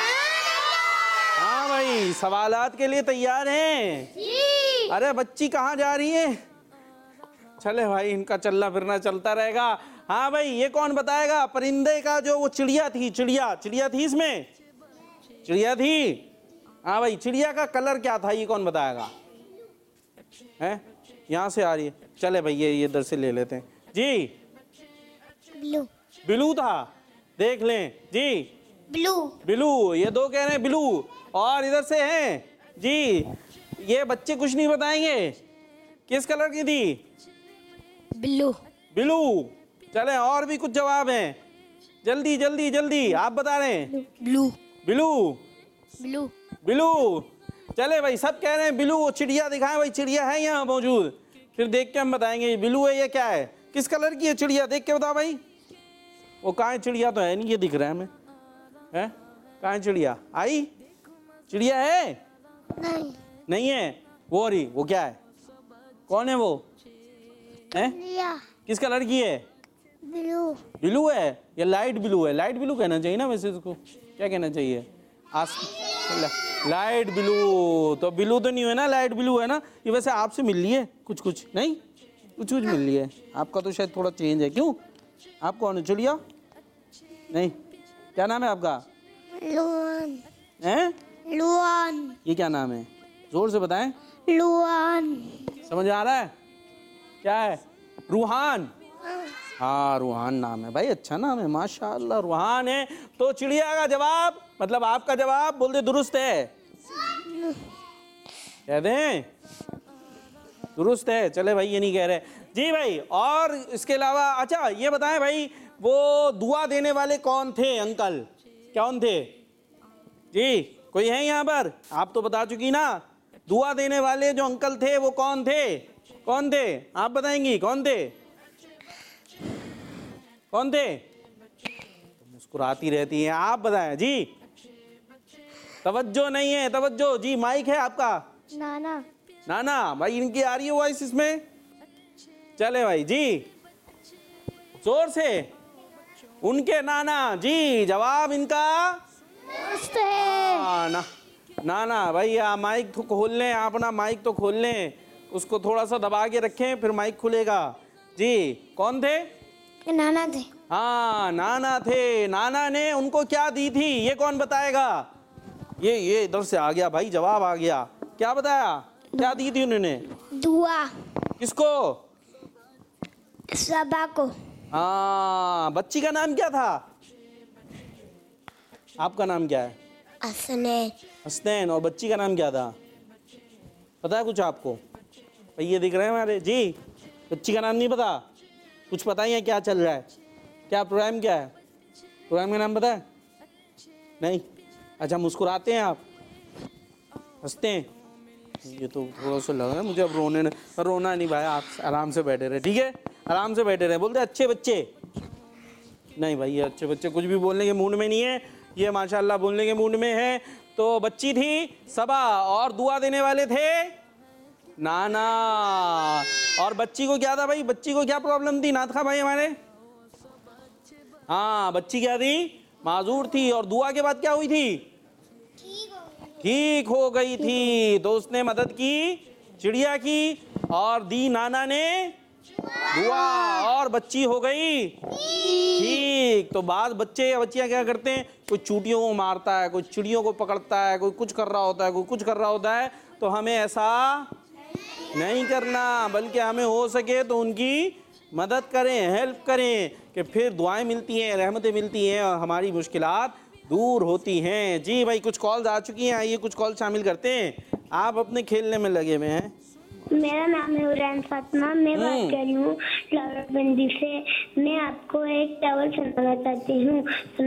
हाँ भाई, सवालात के लिए तैयार हैं? अरे बच्ची कहाँ जा रही है? चले भाई, इनका चलना फिरना चलता रहेगा। हाँ भाई, ये कौन बताएगा? परिंदे का जो वो चिड़िया थी, चिड़िया चिड़िया थी इसमें, चिड़िया थी। हाँ भाई, चिड़िया का कलर क्या था, ये कौन बताएगा? है यहाँ से आ रही है, चले भाई ये इधर से ले लेते हैं जी। ब्लू। ब्लू था, देख लें जी। ब्लू। ब्लू, ये दो कह रहे हैं ब्लू। और इधर से हैं जी, ये बच्चे कुछ नहीं बताएंगे, किस कलर की थी? ब्लू। ब्लू। चले, और भी कुछ जवाब हैं, जल्दी जल्दी जल्दी, आप बता रहे हैं। ब्लू। ब्लू। ब्लू। ब्लू। चले भाई, सब कह रहे हैं ब्लू। वो चिड़िया दिखाएं भाई, चिड़िया है यहाँ मौजूद, फिर देख के हम बताएंगे ये ब्लू है, ये क्या है, किस कलर की है चिड़िया, देख के बताओ भाई। वो कहाँ है? चिड़िया तो है नहीं, ये दिख रहा है हमें, है कहाँ है चिड़िया? आई चिड़िया है? नहीं। नहीं है। वो रही, वो क्या है, कौन है वो? है किस कलर की है? ब्लू। ब्लू है, ये लाइट ब्लू है। लाइट ब्लू कहना चाहिए ना वैसे, इसको क्या कहना चाहिए? आस लाइट ब्लू। तो ब्लू तो नहीं है ना, लाइट ब्लू है ना। ये वैसे आपसे मिल रही है कुछ कुछ, नहीं कुछ कुछ मिल रही है आपका, तो शायद थोड़ा चेंज है। क्यों, आप कौन है? चिड़िया नहीं, क्या नाम है आपका? लुआन। हैं? लुआन। ये क्या नाम है, जोर से बताएं। लुआन। समझ आ रहा है क्या है? रूहान। हाँ, रूहान नाम है भाई, अच्छा नाम है माशाअल्लाह, रूहान है। तो चिड़िया का जवाब, मतलब आपका जवाब बोल दे दुरुस्त है, कह दें दुरुस्त है। चले भाई, ये नहीं कह रहे जी भाई। और इसके अलावा अच्छा ये बताएं भाई, वो दुआ देने वाले कौन थे अंकल, कौन थे जी? कोई है यहाँ पर? आप तो बता चुकी ना, दुआ देने वाले जो अंकल थे वो कौन थे? कौन थे आप बताएंगी? कौन थे? कौन थे? मुस्कुराती रहती हैं, आप बताएं जी। तवज्जो नहीं है, तवज्जो जी। माइक है आपका? नाना। नाना भाई, इनकी आ रही है वॉइस इसमें? चले भाई जी, जोर से। उनके नाना जी, जवाब इनका मस्त है। हाँ, ना नाना भाई, आप माइक तो खोल लें, आप अपना माइक तो खोल लें, उसको थोड़ा सा दबा के रखें, फिर माइक खुलेगा जी। कौन थे? नाना थे। हाँ, नाना थे। नाना ने उनको क्या दी थी, ये कौन बताएगा? ये ये इधर से आ गया भाई, जवाब आ गया। क्या बताया, क्या दी थी उन्होंने? दुआ। किसको? सबा को। हाँ, बच्ची का नाम क्या था? आपका नाम क्या है? हसनैन। हसनैन। और बच्ची का नाम क्या था? पता है कुछ आपको? भाई ये दिख रहे हैं हमारे जी, बच्ची का नाम नहीं पता? कुछ पता ही है क्या चल रहा है? क्या प्रोग्राम क्या है? प्रोग्राम का नाम पता है? नहीं? अच्छा, मुस्कुराते हैं आप, हंसते हैं? ये तो थोड़ा सा लग रहा है मुझे अब रोने न, रोना नहीं भाई, आप आराम से बैठे रहे, ठीक है? आराम से बैठे रहे। बोलते अच्छे बच्चे नहीं भाई, ये अच्छे बच्चे कुछ भी बोलने के मूड में नहीं है, ये माशाल्लाह बोलने के मूड में है। तो बच्ची थी सबा और दुआ देने वाले थे नाना। और बच्ची को क्या था भाई? बच्ची को क्या प्रॉब्लम थी नाथ खा भाई हमारे? हाँ, बच्ची क्या थी? माजूर थी। और दुआ के बाद क्या हुई थी? ठीक हो गई थी। तो उसने मदद की चिड़िया की और दी नाना ने दुआ, और बच्ची हो गई ठीक। तो बाद बच्चे या बच्चियां क्या करते हैं? कोई चूटियों को मारता है, कोई चिड़ियों को पकड़ता है, कोई कुछ कर रहा होता है, कोई कुछ कर रहा होता है। तो हमें ऐसा नहीं करना, बल्कि हमें हो सके तो उनकी मदद करें, हेल्प करें, कि फिर दुआएं मिलती हैं, रहमतें मिलती हैं और हमारी मुश्किलात दूर होती हैं। जी भाई, कुछ कॉल्स आ चुकी हैं, आइए कुछ कॉल शामिल करते हैं। आप अपने खेलने में लगे हुए हैं। मेरा नाम है उरैन फातिमा, मैं बात कर रही हूँ फ्लावरबंदी से। मैं आपको एक टावर सुनाना चाहती हूँ।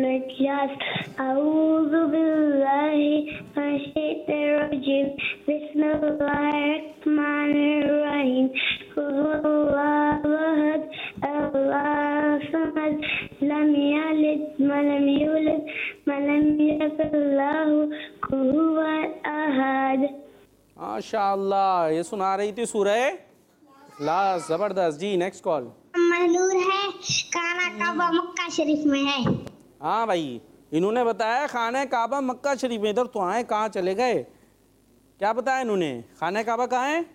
अऊज़ु बिल्लाहि मिनश शैतानिर रजीम, बिस्मिल्लाहिर रहमानिर रहीम, हुवल्लाहु अहद, अल्लाहु समद, लम यलिद व लम यूलद व लम यकुल लहू कुफुवन अहद। माशाअल्लाह, ये सुना रही थी सूरह इखलास, जबरदस्त। जी नेक्स्ट कॉल। मनूर है, खाना काबा मक्का शरीफ में है। हाँ भाई, इन्होंने बताया खाना काबा मक्का शरीफ में। इधर तो आए, कहाँ चले गए? क्या बताया इन्होंने? खाना काबा कहाँ है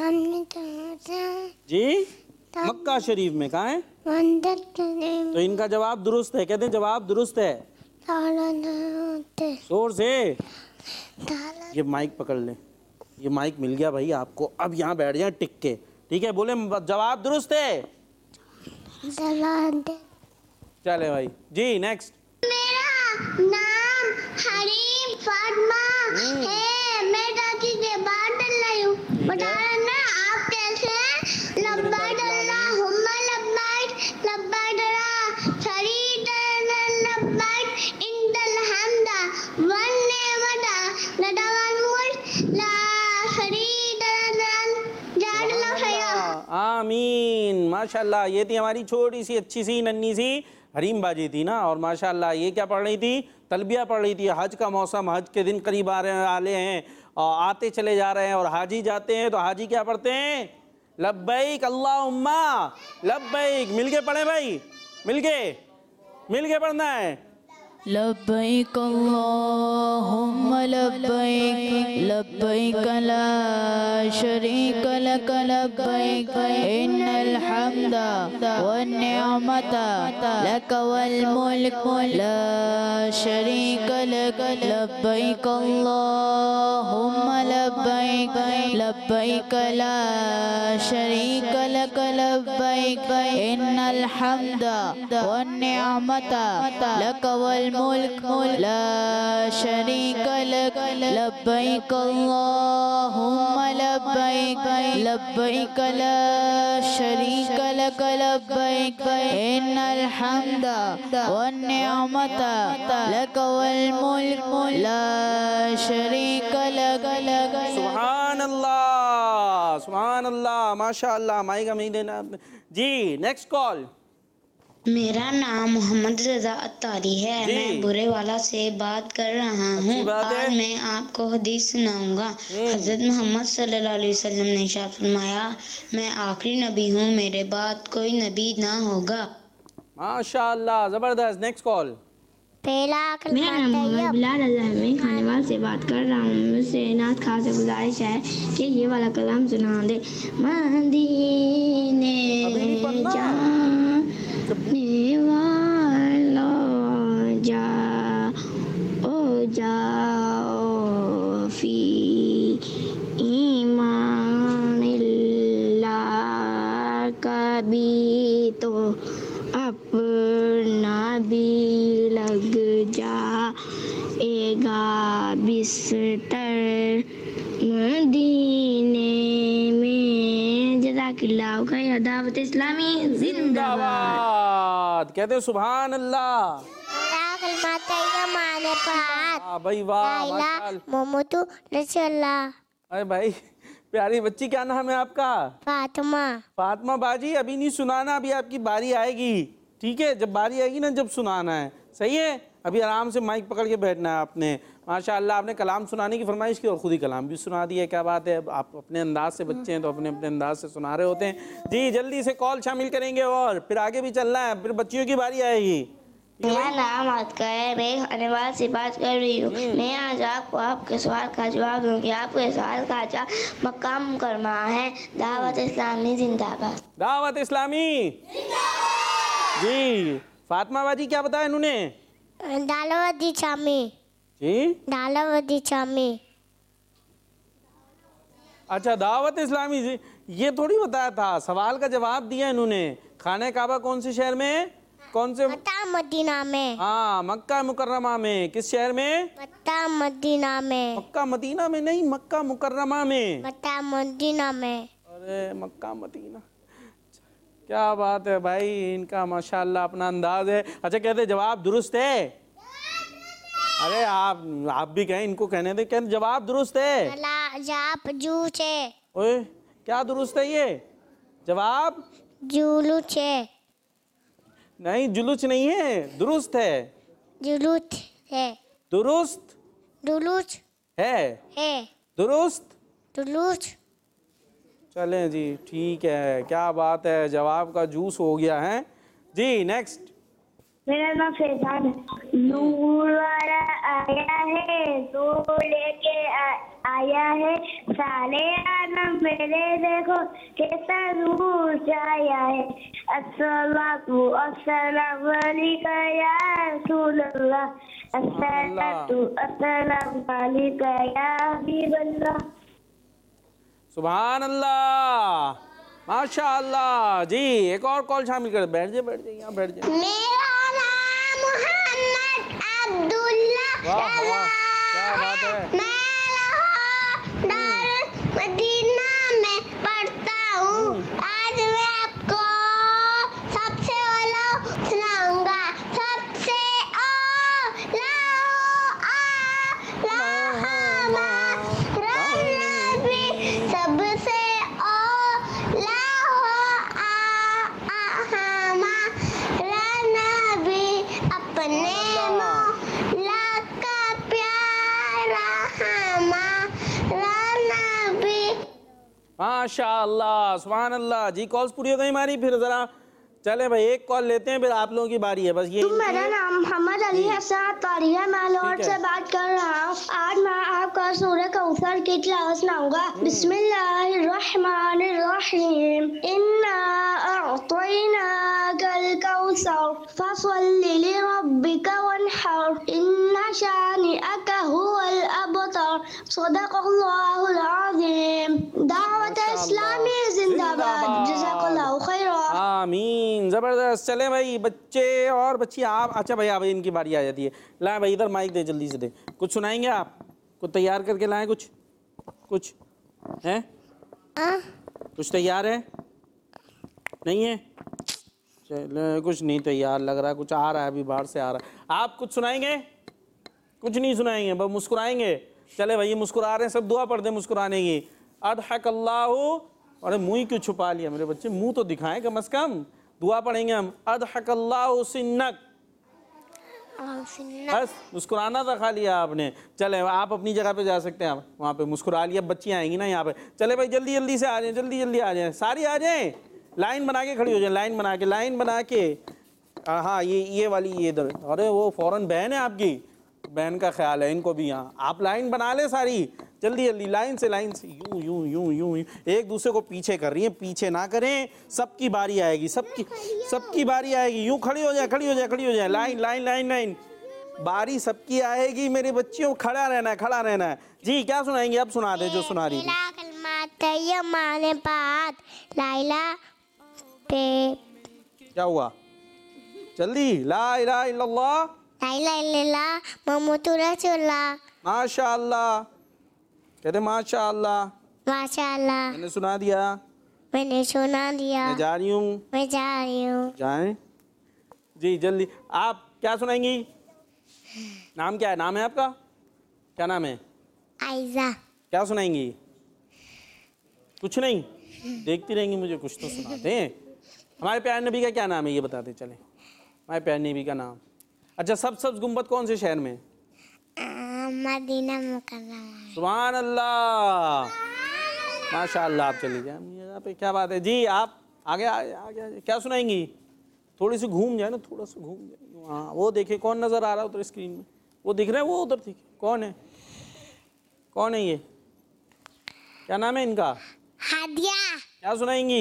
जी? मक्का शरीफ में। कहाँ है? तो इनका जवाब दुरुस्त है, कहते हैं जवाब दुरुस्त है। जोर से ये माइक पकड़ ले, ये माइक मिल गया भाई आपको। अब यहाँ बैठ जाए टिक के, ठीक है? बोले जवाब दुरुस्त है। चले भाई जी नेक्स्ट। मेरा नाम हरीम फातिमा है, मैं दादी से बात कर रही हूँ। बता ना आप कैसे हैं? लब्बैक अल्लाहुम्मा लब्बैक, लब्बैक ला शरीक लब्बैक, इन्नल हम्दा वन निअमता लक वल मुल्क ला शरीक लक, जान लो खैर। आमीन, माशाल्लाह। ये थी हमारी छोटी सी अच्छी सी नन्ही सी हरीम बाजी थी ना। और माशाल्लाह ये क्या पढ़ रही थी? तलबिया पढ़ रही थी। हज का मौसम, हज के दिन करीब आ रहे आले हैं और आते चले जा रहे हैं। और हाजी जाते हैं तो हाजी क्या पढ़ते हैं? लब्बैक अल्लाहुम्मा लब्बैक। मिल के पढ़े भाई, मिल के मिल के पढ़ना है। लब्बैक अल्लाहुम्मा लब्बैक, लब्बैक ला शरीक लक लब्बैक, इन्नल हम्दा वन निअमता लक वल मुल्क ला शरीक लक। लब्बैक अल्लाहुम्मा लब्बैक, लब्बैक ला शरीक लक लब्बैक, इन्नल हम्दा वन निअमता लक वल मुल्क ला शरीक लक। लब्बैक अल्लाहुम्मा लब्बैक, लब्बैक ला शरीक लक लब्बैक, इन्नल हम्दा वन निअमता लक वल मुल्क ला शरीक लक। सुभान अल्लाह, सुभान अल्लाह, माशाअल्लाह। माइक हमें देना जी। Next call. मेरा नाम मोहम्मद रजा अत्तारी है, मैं बुरे वाला से बात कर रहा हूँ। आज मैं आपको हदीस सुनाऊंगा। हजरत मोहम्मद सल्लल्लाहु अलैहि वसल्लम ने इरशाद फरमाया, मैं आखिरी नबी हूँ, मेरे बाद कोई नबी ना होगा। माशाअल्लाह, जबरदस्त। Next call. मेरा नाम मोहम्मद बिलाल रजा है, मैं खानेवाल से बात कर रहा हूँ। मुझसे नाथ खां से गुजारिश है कि ये वाला कलाम सुना दे। मदीने जाने वाला जाओ जाओ फी ईमानिल्लाह, कभी तो अपना भी लग जाएगा बिस्तर मदीने में। जज़ाकिल्लाह खैर। दावत इस्लामी जिंदाबाद। जिंदाबाद। कहते हैं सुभान अल्लाह। माने पात हाँ भाई वाह माशाल्लाह। मोमोतू नशल्लाह। अरे भाई प्यारी बच्ची, क्या नाम है आपका? फातिमा। फातिमा बाजी, अभी नहीं सुनाना, अभी आपकी बारी आएगी, ठीक है? जब बारी आएगी ना जब सुनाना है, सही है? अभी आराम से माइक पकड़ के बैठना है आपने। माशाल्लाह आपने कलाम सुनाने की फरमाइश की और ख़ुद ही कलाम भी सुना दिया, क्या बात है। आप अपने अंदाज से बच्चे हैं तो अपने अपने अंदाज से सुना रहे होते हैं। जी जल्दी से कॉल शामिल करेंगे और फिर आगे भी चलना है, फिर बच्चियों की बारी आएगी। मेरा नाम अतका है, मैं खानेवाल से बात कर रही हूँ। मैं आज आपको आपके सवाल का जवाब दूंगी। आपके सवाल का जवाब मक्का मुकरमा है। दावत इस्लामी जिंदाबाद। दावत इस्लामी जी। फातिमा बाजी क्या बताया इन्होंने? दालवदी चामी। जी दालवदी चामी। अच्छा दावत इस्लामी जी, ये थोड़ी बताया था, सवाल का जवाब दिया इन्होंने। खाने काबा कौन से शहर में है? कौन से? मक्का मदीना में। हाँ मक्का मुकर्रमा में। किस शहर में? मक्का मदीना में। मक्का मदीना में नहीं, मक्का मुकर्रमा में। मक्का मदीना में। अरे मक्का मदीना, क्या बात है भाई, इनका माशाल्लाह अपना अंदाज है। अच्छा कहते जवाब दुरुस्त है। अरे आप आप भी कहें, इनको कहने दे, कहते जवाब दुरुस्त है। जवाब जूस है। ओए क्या दुरुस्त है ये जवाब? जुलूस है। नहीं जुलूस नहीं है, दुरुस्त है। जुलूस है। दुरुस्त दुलूस है। है। दुरुस्त दुलूस। चलें जी ठीक है, क्या बात है, जवाब का जूस हो गया है जी। नेक्स्ट। मेरा नाम फैजान है। नूर वाला आया है तो लेके आया है, साले आदम मेरे देखो कैसा नूर छाया है। अस्सलातु अस्सलामु अलैका या रसूल अल्लाह, अस्सलातु अस्सलामु अलैका या हबीब अल्लाह। सुभान अल्लाह माशाअल्लाह जी। एक और कॉल शामिल कर, बैठ जाए बैठ जाए यहाँ बैठ जाए। मेरा नाम मोहम्मद अब्दुल्ला। वाह वाह क्या बात है। मैं लाहौर मदीना में पढ़ता हूँ। आज मैं आपको सबसे वाला सुनाऊंगा। सबसे ओ लाओ आ लाहमा रनबी, सबसे ओ लाओ आ आहमा रनबी, अपने मौला का प्यारा हमा रनबी। माशाअल्लाह सुभान अल्लाह जी। कॉल्स पूरी हो गई हमारी, फिर जरा चले भाई एक कॉल लेते हैं, फिर आप लोगों की बारी है। बस ये मेरा नाम मोहम्मद अली हसन तारी है, मैं लाहौर ठीक है। से बात कर रहा हूँ। आज मैं आपको सूरह कौसर की तिलावत सुनाऊंगा। बिस्मिल्लाहिर्रहमानिर्रहीम। इन्ना अअतैनाकल कौसर फसल्लि लिरब्बिका वन्हर, इन्ना शानिअका हुवल अबतर। सदक़ल्लाहुल अज़ीम। दावत इस्लामी जिंदाबाद। जज़ाकल्लाहु खैरा। आमीन, जबरदस्त। चले भाई बच्चे और बच्ची आप, अच्छा भाई आप इनकी बारी आ जाती है। लाए भाई इधर माइक दे, जल्दी से दे। कुछ सुनाएंगे आप? कुछ तैयार करके लाए? कुछ कुछ है? कुछ तैयार है? नहीं है? चलो कुछ नहीं तैयार लग रहा है, कुछ आ रहा है अभी बाहर से आ रहा है। आप कुछ सुनाएंगे? कुछ नहीं सुनाएंगे, बस मुस्कुराएंगे। चले भाई ये मुस्कुरा रहे हैं, सब दुआ पढ़ दे मुस्कुराने की। अदहकल्लाहु, अरे मुँह क्यों छुपा लिया मेरे बच्चे, मुंह तो दिखाएं कम से कम। दुआ पढ़ेंगे हम। अदहकल्लाहु सिन्नक, बस मुस्कुराना था खाली आपने। चले आप अपनी जगह पे जा सकते हैं, आप वहाँ पे मुस्कुरा लिया। बच्चियाँ आएंगी ना यहाँ पे। चले भाई जल्दी जल्दी से आ जाएं, जल्दी जल्दी आ जाएं, सारी आ जाएं। लाइन बना के खड़ी हो जाए, लाइन बना के लाइन बना के हाँ ये ये वाली ये इधर। अरे वो फौरन बहन है आपकी, बहन का ख्याल है इनको भी। यहाँ आप लाइन बना ले सारी, जल्दी जल्दी लाइन से लाइन से यूं यूं यूं यूं यूं एक दूसरे को पीछे कर रही है। पीछे ना करें, सबकी बारी आएगी, सबकी सबकी बारी आएगी। यूं खड़ी हो जाए, खड़ी हो जाए, खड़ी हो जाए। लाइन लाइन लाइन लाइन, बारी सबकी आएगी मेरे बच्चियों। खड़ा रहना है, खड़ा रहना है जी। क्या सुनाएंगे? अब सुना दे जो सुना रही थी। माने बात लाइला पे क्या हुआ? जल्दी। ला इलाहा इल्लल्लाह ला इलाहा इल्लल्लाह मुहम्मदुर रसूलुल्लाह। माशाअल्लाह, कहते माशाअल्लाह। माशाअल्लाह, मैंने सुना दिया, मैंने सुना दिया। मैं जा रही हूँ। मैं जा रही हूँ। जाएं जी, जल्दी। आप क्या सुनाएंगी? नाम क्या है? नाम है आपका? क्या नाम है? आयजा। क्या सुनाएंगी? कुछ नहीं, देखती रहेंगी, मुझे कुछ तो सुनाते हैं। हमारे प्यारे नबी का क्या नाम है ये बताते चले। हमारे प्यारे नबी का नाम। अच्छा, सब सब्ज गुम्बद कौन से शहर में? मदीना मुकर्रमा। सुभान अल्लाह, माशाअल्लाह। आप चली जाए यहाँ पे, क्या बात है जी। आप आगे आगे आगे, आगे। क्या सुनाएंगी? थोड़ी सी घूम जाए ना, थोड़ा सा घूम जाए। हाँ, वो देखे कौन नजर आ रहा है उधर स्क्रीन में, वो दिख रहा है, वो उधर दिखे। कौन है? कौन है ये? क्या नाम है इनका? हादिया। क्या सुनाएंगी?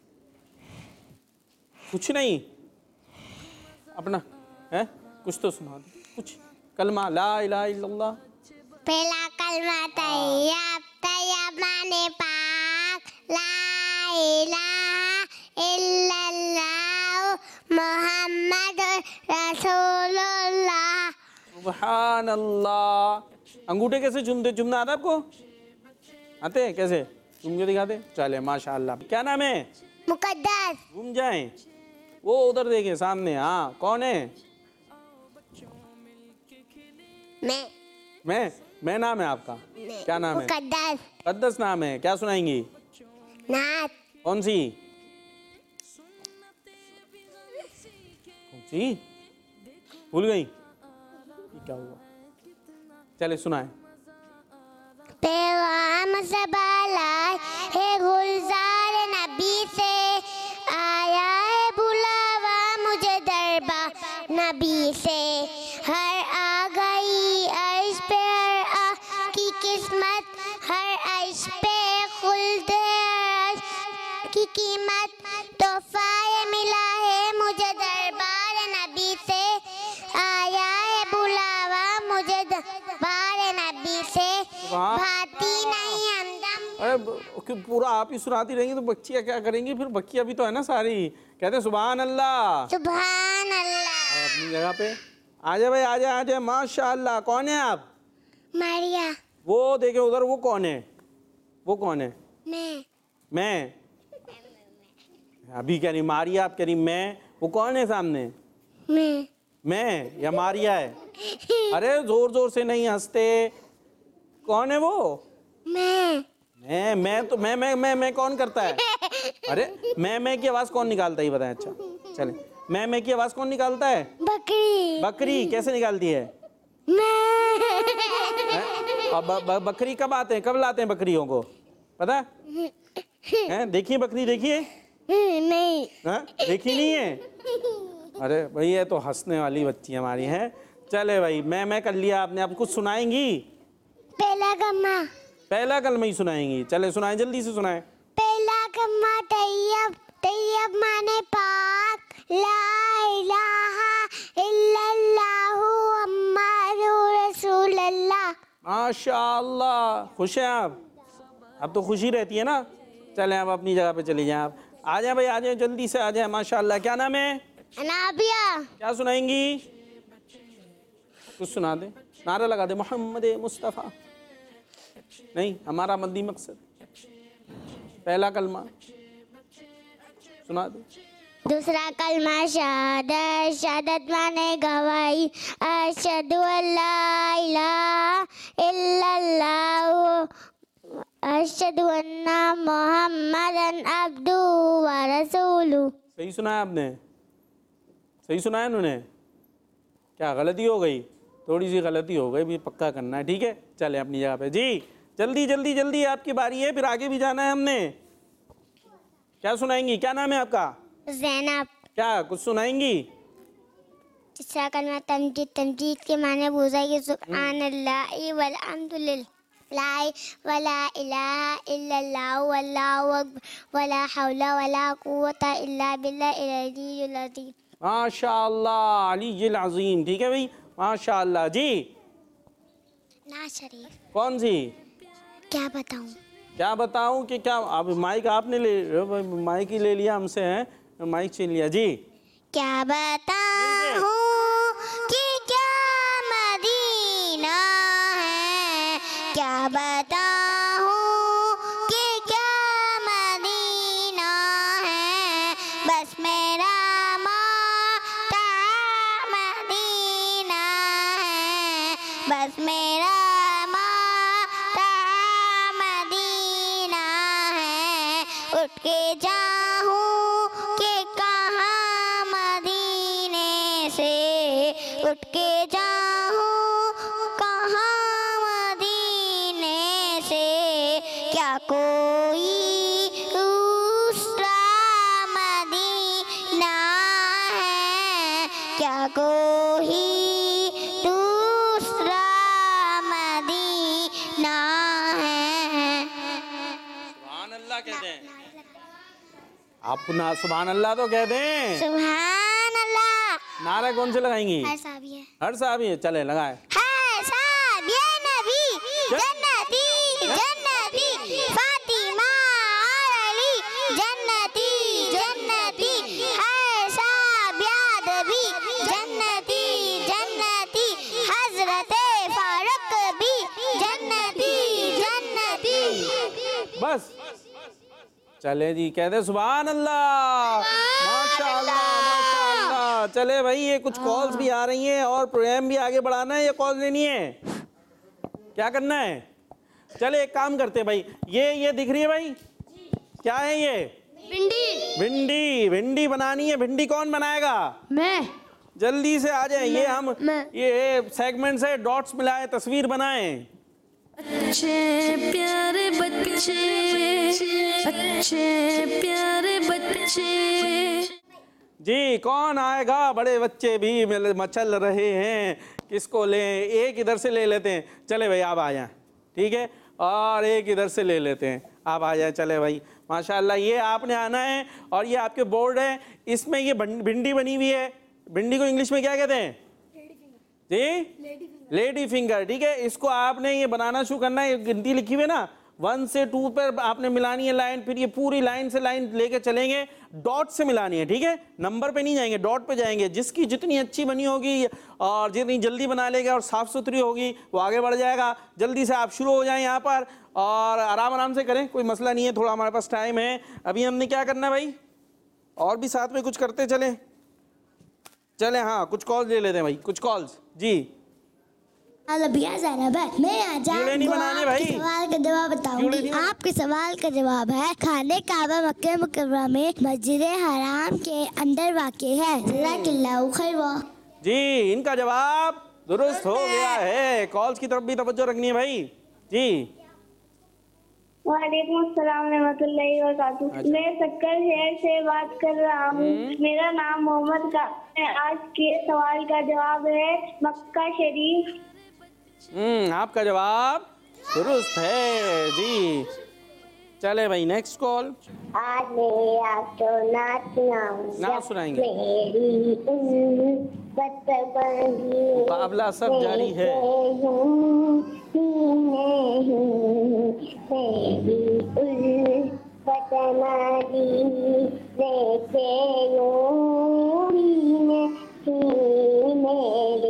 कुछ नहीं, अपना है कुछ तो सुना दो, कुछ कलमा। ला इलाहा इल्लल्लाह। पहला कलमा तैयब तैयब माने पाक। ला इलाहा इल्लल्लाह मोहम्मद रसूलुल्लाह। सुभान अल्लाह। अंगूठे कैसे चूमते? चूमना आता है आपको? आते हैं? कैसे चूम के दिखाते? चले माशाअल्लाह। क्या नाम है? मुकद्दस। घूम जाएं, वो उधर देखे सामने। हाँ, कौन है? मैं मैं मैं नाम है आपका? क्या नाम है? मुकद्दस। मुकद्दस नाम है। क्या सुनाएंगी? नात। कौन सी? कौन सी? भूल गई? ये क्या हुआ? चले सुनाए। पैगाम सबालाए है गुलजार नबी से, आया है बुलावा मुझे दरबार नबी से। हर आ गई अर्श पे हर आ की किस्मत, हर अर्श पे खुल्द अर्श की कीमत। तोहफा ये मिला है मुझे दरबार नबी से, आया है बुलावा मुझे दरबार नबी से। भाती नहीं हमदम। अरे ब- पूरा आप ही सुनाती रहेंगी तो बच्चियाँ क्या करेंगी फिर? बच्चियाँ भी तो है ना सारी। कहते हैं सुभान अल्लाह। सुभान अल्लाह। अपनी जगह पे आ जाए भाई, आ जाए, आ जाए। माशाअल्लाह। कौन है आप? मारिया। वो देखे उधर, वो कौन है? वो कौन है? मैं मैं। अभी कह रही मारिया, आप कह रही मैं। वो कौन है सामने? मैं मैं या मारिया है? अरे जोर जोर से नहीं हंसते। कौन है वो? मैं मैं मैं तो मैं मैं मैं मैं कौन करता है? अरे मैं मैं की आवाज कौन निकालता है ये बताएं। अच्छा चले, मैं मैं की आवाज कौन निकालता है? बकरी। बकरी कैसे निकालती है? मैं हैं? अब ब- ब- बकरी कब आते हैं, कब लाते हैं बकरियों को पता है? देखिए बकरी, देखिए। नहीं। हैं? देखी नहीं है? अरे भाई ये तो हंसने वाली बच्ची हमारी है। चले भाई, मैं मैं कर लिया आपने। आप कुछ सुनाएंगी? पहला कम्मा पहला कलमा ही सुनाएंगी। चले सुनाएं, जल्दी से सुनाएं। पहला कम्मा तैयब तैयब माने पाक। ला इलाहा इल्लल्लाहु मुहम्मदुर रसूलुल्लाह। माशाअल्लाह। खुश हैं आप? अब तो खुशी रहती है ना। चले आप अपनी जगह पे चले जाएं। आप आ जाए भाई, आ जाए, जल्दी से आ जाए। माशाअल्लाह। क्या नाम है? अनाबिया। क्या सुनाएंगी? कुछ सुना दे, नारा लगा दे। मोहम्मद मुस्तफ़ा। नहीं, हमारा मद्दी मकसद। पहला कलमा सुना दे। दूसरा कलमा शहादत शहादत माने गवाही। अशहदु अल्ला इलाहा इल्लल्लाह अशहदु अन्ना मुहम्मदन अब्दुहु व रसूलुहु। सही सुनाया आपने? सही सुनाया उन्होंने? क्या गलती हो गई? थोड़ी सी गलती हो गई, भी पक्का करना है। ठीक है, चले अपनी जगह पे जी। जल्दी जल्दी जल्दी, आपकी बारी है, फिर आगे भी जाना है हमने। क्या सुनाएंगी? क्या नाम है आपका? ज़ैनब। क्या कुछ सुनाएंगी? तीसरा कलमा तमजीद तमजीद के माने बुज़ाई। सुब्हान अल्लाह वल हम्दुलिल्लाह वला इलाहा इल्लल्लाह वल्लाहु अकबर वला हौला वला कुव्वता इल्ला बिल्लाहिल अलीयुल अज़ीम। माशाअल्लाह, अलीयुल अज़ीम। ठीक है भाई, माशाअल्लाह जी। ना शरीफ। कौन सी? क्या बताऊं? क्या बताऊं कि क्या? अब माइक आपने ले, माइक ही ले लिया हमसे, है माइक छीन लिया जी। क्या बताऊं कि क्या मदीना है, क्या बताऊं कि क्या मदीना है, बस मेरा माता मदीना है, बस मेरा माता मदीना है। उठ के जाऊं कि कहाँ मदीने से, उठ के जाऊं कहाँ मदीने से, क्या कोई दूसरा मदीना है, क्या कोई दूसरा मदीना है। सुभान अल्लाह कहते हैं आप ना, सुभान अल्लाह तो कहते हैं। सुभान अल्लाह। नारा कौन से लगाएंगी? हर साहब ये हर साहब ही चले लगाए। है साहब ये नबी जन्नती जन्नती, फातिमा और अली जन्नती जन्नती, है साहब याद भी जन्नती जन्नती, हजरते फारूक भी जन्नती जन्नती। बस चले जी, कहते सुभान अल्लाह, माशाअल्लाह माशाअल्लाह। चले भाई, ये कुछ कॉल्स भी आ रही हैं और प्रोग्राम भी आगे बढ़ाना है या कॉल लेनी है, क्या करना है? चले एक काम करते हैं भाई, ये ये दिख रही है भाई, क्या है ये? भिंडी। भिंडी। भिंडी बनानी है। भिंडी कौन बनाएगा? मैं। जल्दी से आ जाए। ये हम मैं। ये सेगमेंट से डॉट्स मिलाए, तस्वीर बनाए। अच्छे प्यारे बच्चे, अच्छे प्यारे बच्चे। जी कौन आएगा? बड़े बच्चे भी मिल- मचल रहे हैं, किसको लें? एक इधर से ले लेते हैं। चले भाई आप आ जाएं, ठीक है, और एक इधर से ले लेते हैं, आप आ जाएं। चले भाई माशाल्लाह, ये आपने आना है और ये आपके बोर्ड है, इसमें ये भं- भिंडी बनी हुई है। भिंडी को इंग्लिश में क्या कहते हैं जी? Lady finger. ठीक है, इसको आपने ये बनाना शुरू करना है। गिनती लिखी हुई है ना, वन से टू पर आपने मिलानी है लाइन, फिर ये पूरी लाइन से लाइन लेके चलेंगे, डॉट से मिलानी है। ठीक है, नंबर पे नहीं जाएंगे, डॉट पे जाएंगे। जिसकी जितनी अच्छी बनी होगी और जितनी जल्दी बना लेगा और साफ सुथरी होगी वो आगे बढ़ जाएगा। जल्दी से आप शुरू हो जाएं यहाँ पर और आराम आराम से करें, कोई मसला नहीं है, थोड़ा हमारे पास टाइम है। अभी हमने क्या करना है भाई, और भी साथ में कुछ करते चले चले हाँ, कुछ कॉल्स ले लेते हैं भाई, कुछ कॉल्स जी। अलबिया ज़ैनब है, मैं आज कीड़े नहीं आपको बनाने आपके भाई। सवाल का जवाब कीड़े बताऊंगी। नहीं बनाने। आपके सवाल का जवाब है, खाने काबा मक्के मुकर्रमा में मस्जिद हराम के अंदर वाक़ है। जज़ाकल्लाहु खैरा। जी इनका जवाब दुरुस्त हो गया है। कॉल्स की तरफ भी तवज्जो रखनी है भाई जी। वालेकुम अस्सलाम रहमतुल्लाहि व बरकातुहू। मैं सक्कर शहर से बात कर रहा हूँ। मेरा नाम मोहम्मद का है। आज के सवाल का जवाब है मक्का शरीफ। हम्म आपका जवाब दुरुस्त है जी। चले भाई नेक्स्ट कॉल। आज मैं आपको नाच सुनाऊंगा। नाच सुनाएंगे। मेरी उल्फत बंधी मुकाबला सब जारी है। मेरी उल्फत मदीने से नूरी में थी, मेरे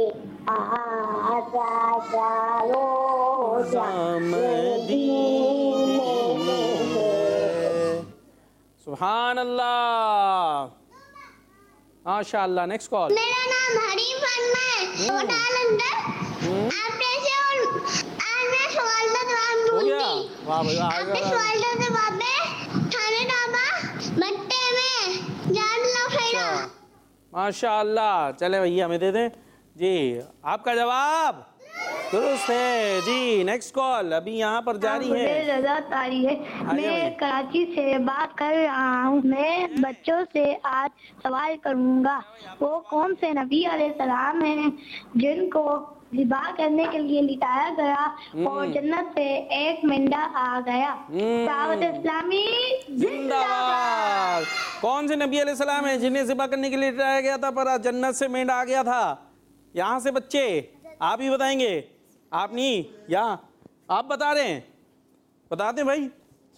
आज़ाद रोज़ा मदीने में है। सुभान अल्लाह, माशाअल्लाह। Next call. मेरा नाम हरीम फरमा है, छोटा लंदन। आपने से और आज मैं सवाल का जवाब हो गया? दूंगी। वाह भाई वाह, आपके आगे सवाल का जवाब है खाने डाबा मट्टे में जान लो फेरा। माशाअल्लाह। चले भैया हमें दे दें जी। आपका जवाब दुरुस्त है जी। नेक्स्ट कॉल अभी यहाँ पर जारी है। रजा तारी है। मैं कराची से बात कर रहा हूँ। मैं बच्चों से आज सवाल करूँगा, वो कौन से नबी अलैहिस्सलाम हैं जिनको जिबा करने के लिए लिटाया गया और जन्नत से एक मेंढा आ गया। दावत इस्लामी जिंदाबाद। कौन से नबी अलैहिस्सलाम है जिन्हें ज़िबा करने के लिए लिटाया गया था पर जन्नत से मेंढा आ गया था? यहाँ से बच्चे आप ही बताएंगे, आप नहीं, यहाँ आप बता रहे हैं? बताते भाई,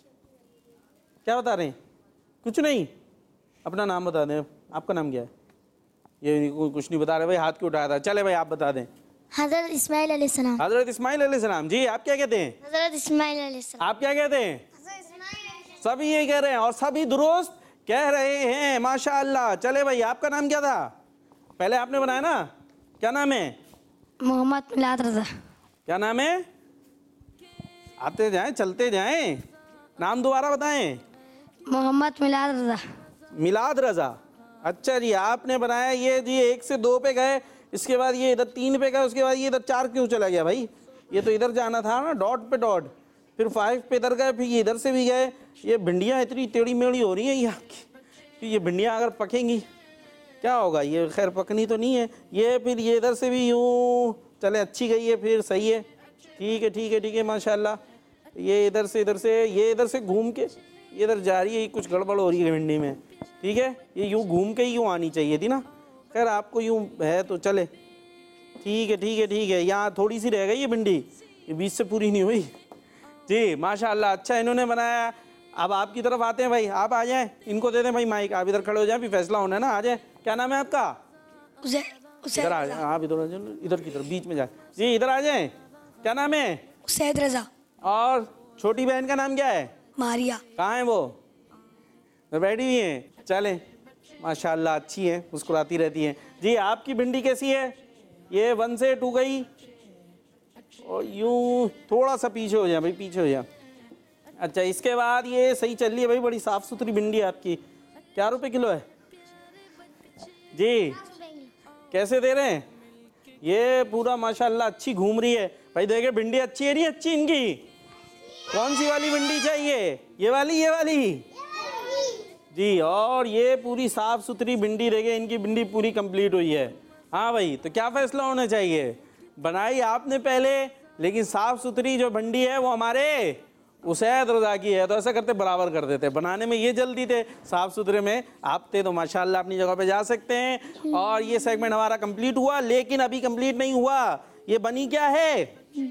क्या बता रहे हैं? कुछ नहीं, अपना नाम बता दें। आपका नाम क्या है? ये कुछ नहीं बता रहे भाई, हाथ क्यों उठाया था? चले भाई आप बता दें। हजरत इस्माइल अलैहिस्सलाम। हजरत इस्माइल अलैहिस्सलाम। जी आप क्या कहते हैं? हजरत इस्माइल अलैहिस्सलाम। आप क्या कहते हैं? सभी ये कह रहे हैं और सभी दुरुस्त कह रहे हैं, माशाअल्लाह। चले भाई आपका नाम क्या था? पहले आपने बनाया ना, क्या नाम है? मोहम्मद मिलाद रजा। क्या नाम है? आते जाएं चलते जाएं, नाम दोबारा बताएं। मोहम्मद मिलाद रजा। मिलाद रजा। अच्छा जी, आपने बनाया ये जी, एक से दो पे गए, इसके बाद ये इधर तीन पे गए, उसके बाद ये इधर चार क्यों चला गया भाई? ये तो इधर जाना था ना, डॉट पे डॉट, फिर फाइव पे इधर गए, फिर ये इधर से भी गए। ये भिंडियाँ इतनी टेढ़ी मेढ़ी हो रही हैं ये आपकी, फिर ये भिंडियाँ अगर पकेंगी क्या होगा? ये खैर पकनी तो नहीं है ये, फिर ये इधर से भी यूँ चले, अच्छी गई है, फिर सही है, ठीक है ठीक है ठीक है माशाल्लाह। ये इधर से इधर से, ये इधर से घूम के ये इधर जा रही है, कुछ गड़बड़ हो रही है भिंडी में, ठीक है। ये यूँ घूम के ही यूँ आनी चाहिए थी ना, खैर आपको यूँ है तो चले, ठीक है ठीक है ठीक है। यहाँ थोड़ी सी रह गई ये भिंडी, ये बीच से पूरी नहीं हुई जी, माशाल्लाह। अच्छा इन्होंने बनाया। अब आपकी तरफ आते हैं भाई, आप आ जाएं, इनको दे दें भाई माइक, आप इधर खड़े हो जाएं, फिर फैसला होना है ना। आ जाए, क्या नाम है आपका? उसे, उसे इधर आ जाए आप, इधर आ जाए, इधर की तरफ बीच में जाए जी, इधर आ जाएं। क्या नाम है? सैद रजा। और छोटी बहन का नाम क्या है? मारिया। कहाँ है वो? बैठी हुई हैं। चलें माशाल्लाह, अच्छी है, मुस्कुराती रहती हैं जी। आपकी भिंडी कैसी है? ये वन से टू गई और यूं थोड़ा सा पीछे हो जाए भाई, पीछे हो जाए। अच्छा इसके बाद ये सही चल रही है भाई, बड़ी साफ़ सुथरी भिंडी है आपकी। क्या रुपए किलो है जी? कैसे दे रहे हैं? ये पूरा माशाल्लाह अच्छी घूम रही है भाई। देखे भिंडी अच्छी है नहीं अच्छी इनकी? कौन सी वाली भिंडी चाहिए? ये वाली, ये वाली जी। और ये पूरी साफ सुथरी भिंडी देखे, इनकी भिंडी पूरी कंप्लीट हुई है। हाँ भाई, तो क्या फैसला होना चाहिए? बनाई आपने पहले, लेकिन साफ सुथरी जो भिंडी है वो हमारे उसैद रजा की है, तो ऐसा करते बराबर कर देते। बनाने में ये जल्दी थे, साफ सुथरे में आप थे, तो माशाल्लाह अपनी जगह पे जा सकते हैं। और ये सेगमेंट हमारा कंप्लीट हुआ, लेकिन अभी कंप्लीट नहीं हुआ। ये बनी क्या है?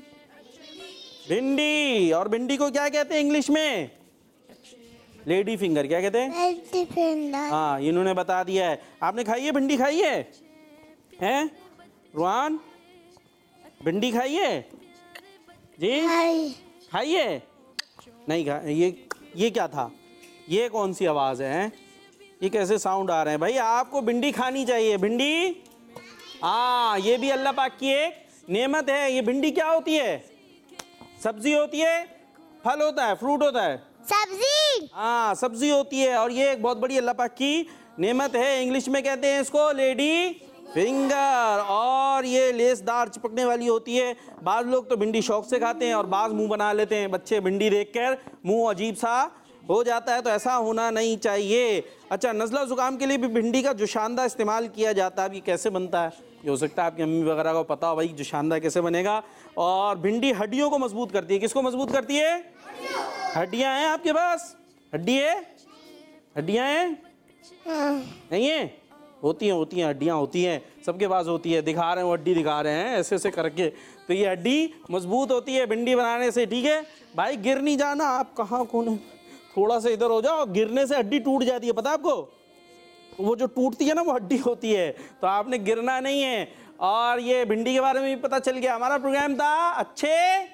भिंडी। और भिंडी को क्या कहते हैं इंग्लिश में? Lady finger. क्या कहते हैं? हाँ, इन्होंने बता दिया है। आपने खाई है भिंडी? खाई है हैं रुआन? भिंडी खाई है जी? खाई है? नहीं खा। ये ये क्या था? ये कौन सी आवाज़ है? ये कैसे साउंड आ रहे हैं भाई? आपको भिंडी खानी चाहिए। भिंडी, हाँ, ये भी अल्लाह पाक की एक नेमत है। ये भिंडी क्या होती है? सब्जी होती है? फल होता है? फ्रूट होता है? सब्जी। हाँ, सब्जी होती है। और ये एक बहुत बड़ी अल्लाह पाक की नेमत है। इंग्लिश में कहते हैं इसको लेडी फिंगर। और ये लेसदार चिपकने वाली होती है। बाज़ लोग तो भिंडी शौक से खाते हैं और बाज़ मुंह बना लेते हैं। बच्चे भिंडी देखकर मुंह अजीब सा हो जाता है, तो ऐसा होना नहीं चाहिए। अच्छा, नज़ला ज़ुकाम के लिए भी भिंडी का जुशांदा इस्तेमाल किया जाता है। अब ये कैसे बनता है? ये हो सकता है आपकी अम्मी वगैरह को पता हो भाई जुशांदा कैसे बनेगा। और भिंडी हड्डियों को मजबूत करती है। किसको मजबूत करती है? हड्डियाँ हैं आपके पास? हड्डी है? हड्डियाँ हैं? नहीं है? होती हैं, होती हैं, हड्डियाँ होती हैं, सबके पास होती है। दिखा रहे हैं, वो हड्डी दिखा रहे हैं ऐसे ऐसे करके, तो ये हड्डी मजबूत होती है भिंडी बनाने से, ठीक है भाई। गिर नहीं जाना। आप कहाँ कौन है? थोड़ा सा इधर हो जाओ, गिरने से हड्डी टूट जाती है, पता है आपको? वो जो टूटती है ना वो हड्डी होती है, तो आपने गिरना नहीं है। और ये भिंडी के बारे में भी पता चल गया। हमारा प्रोग्राम था अच्छे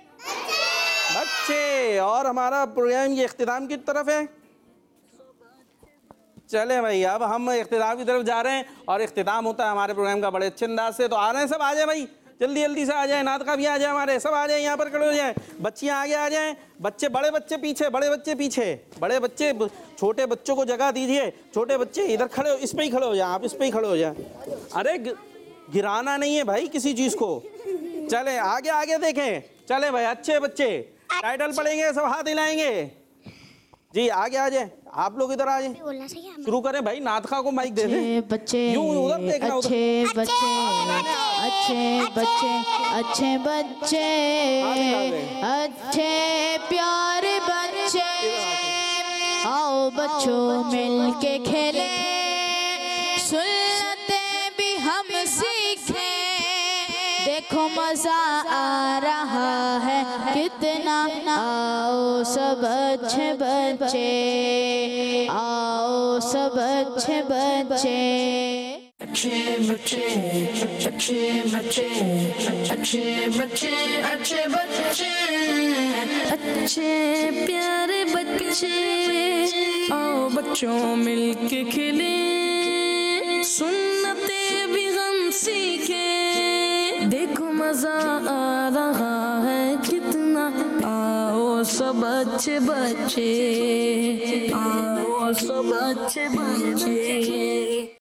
बच्चे, और हमारा प्रोग्राम ये इख्तिताम की तरफ है। चले भाई, अब हम इख्तिताम की तरफ जा रहे हैं और इख्तिताम होता है हमारे प्रोग्राम का बड़े अच्छे अंदाज से। तो आ रहे हैं सब? आ जाए भाई, जल्दी जल्दी से आ जाए। नादका भी आ जाए, हमारे सब आ जाए, यहाँ पर खड़े हो जाए। बच्चियाँ आगे आ जाएं, बच्चे, बड़े बच्चे पीछे, बड़े बच्चे पीछे, बड़े बच्चे, छोटे बच्चों को जगह दीजिए। छोटे बच्चे इधर खड़े हो, इस पे ही खड़े हो जाए आप, इस पे ही खड़े हो जाए। अरे गिराना नहीं है भाई किसी चीज़ को। चले आगे आगे देखें। चले भाई, अच्छे बच्चे टाइटल पढ़ेंगे, सब हाथ हिलाएंगे जी। आगे आ जाए, आप लोग इधर आ जाए, शुरू करें भाई। नादका को माइक दे दें। बच्चे, यूं उधर देखना, उधर। अच्छे बच्चे, अच्छे बच्चे, अच्छे बच्चे, अच्छे प्यारे बच्चे, आओ बच्चों मिल के खेले, सुन्नतें भी हम सीखें। देखो मजा आ रहा है कितना, आओ सब अच्छे बच्चे, आओ सब अच्छे बच्चे। अच्छे बच्चे अच्छे बच्चे अच्छे बच्चे अच्छे बच्चे अच्छे प्यारे बच्चे आओ बच्चों मिलके खेले सुन्नते भी हम सीखे देखो मजा आ रहा है कितना आओ सब अच्छे बच्चे आओ सब अच्छे बच्चे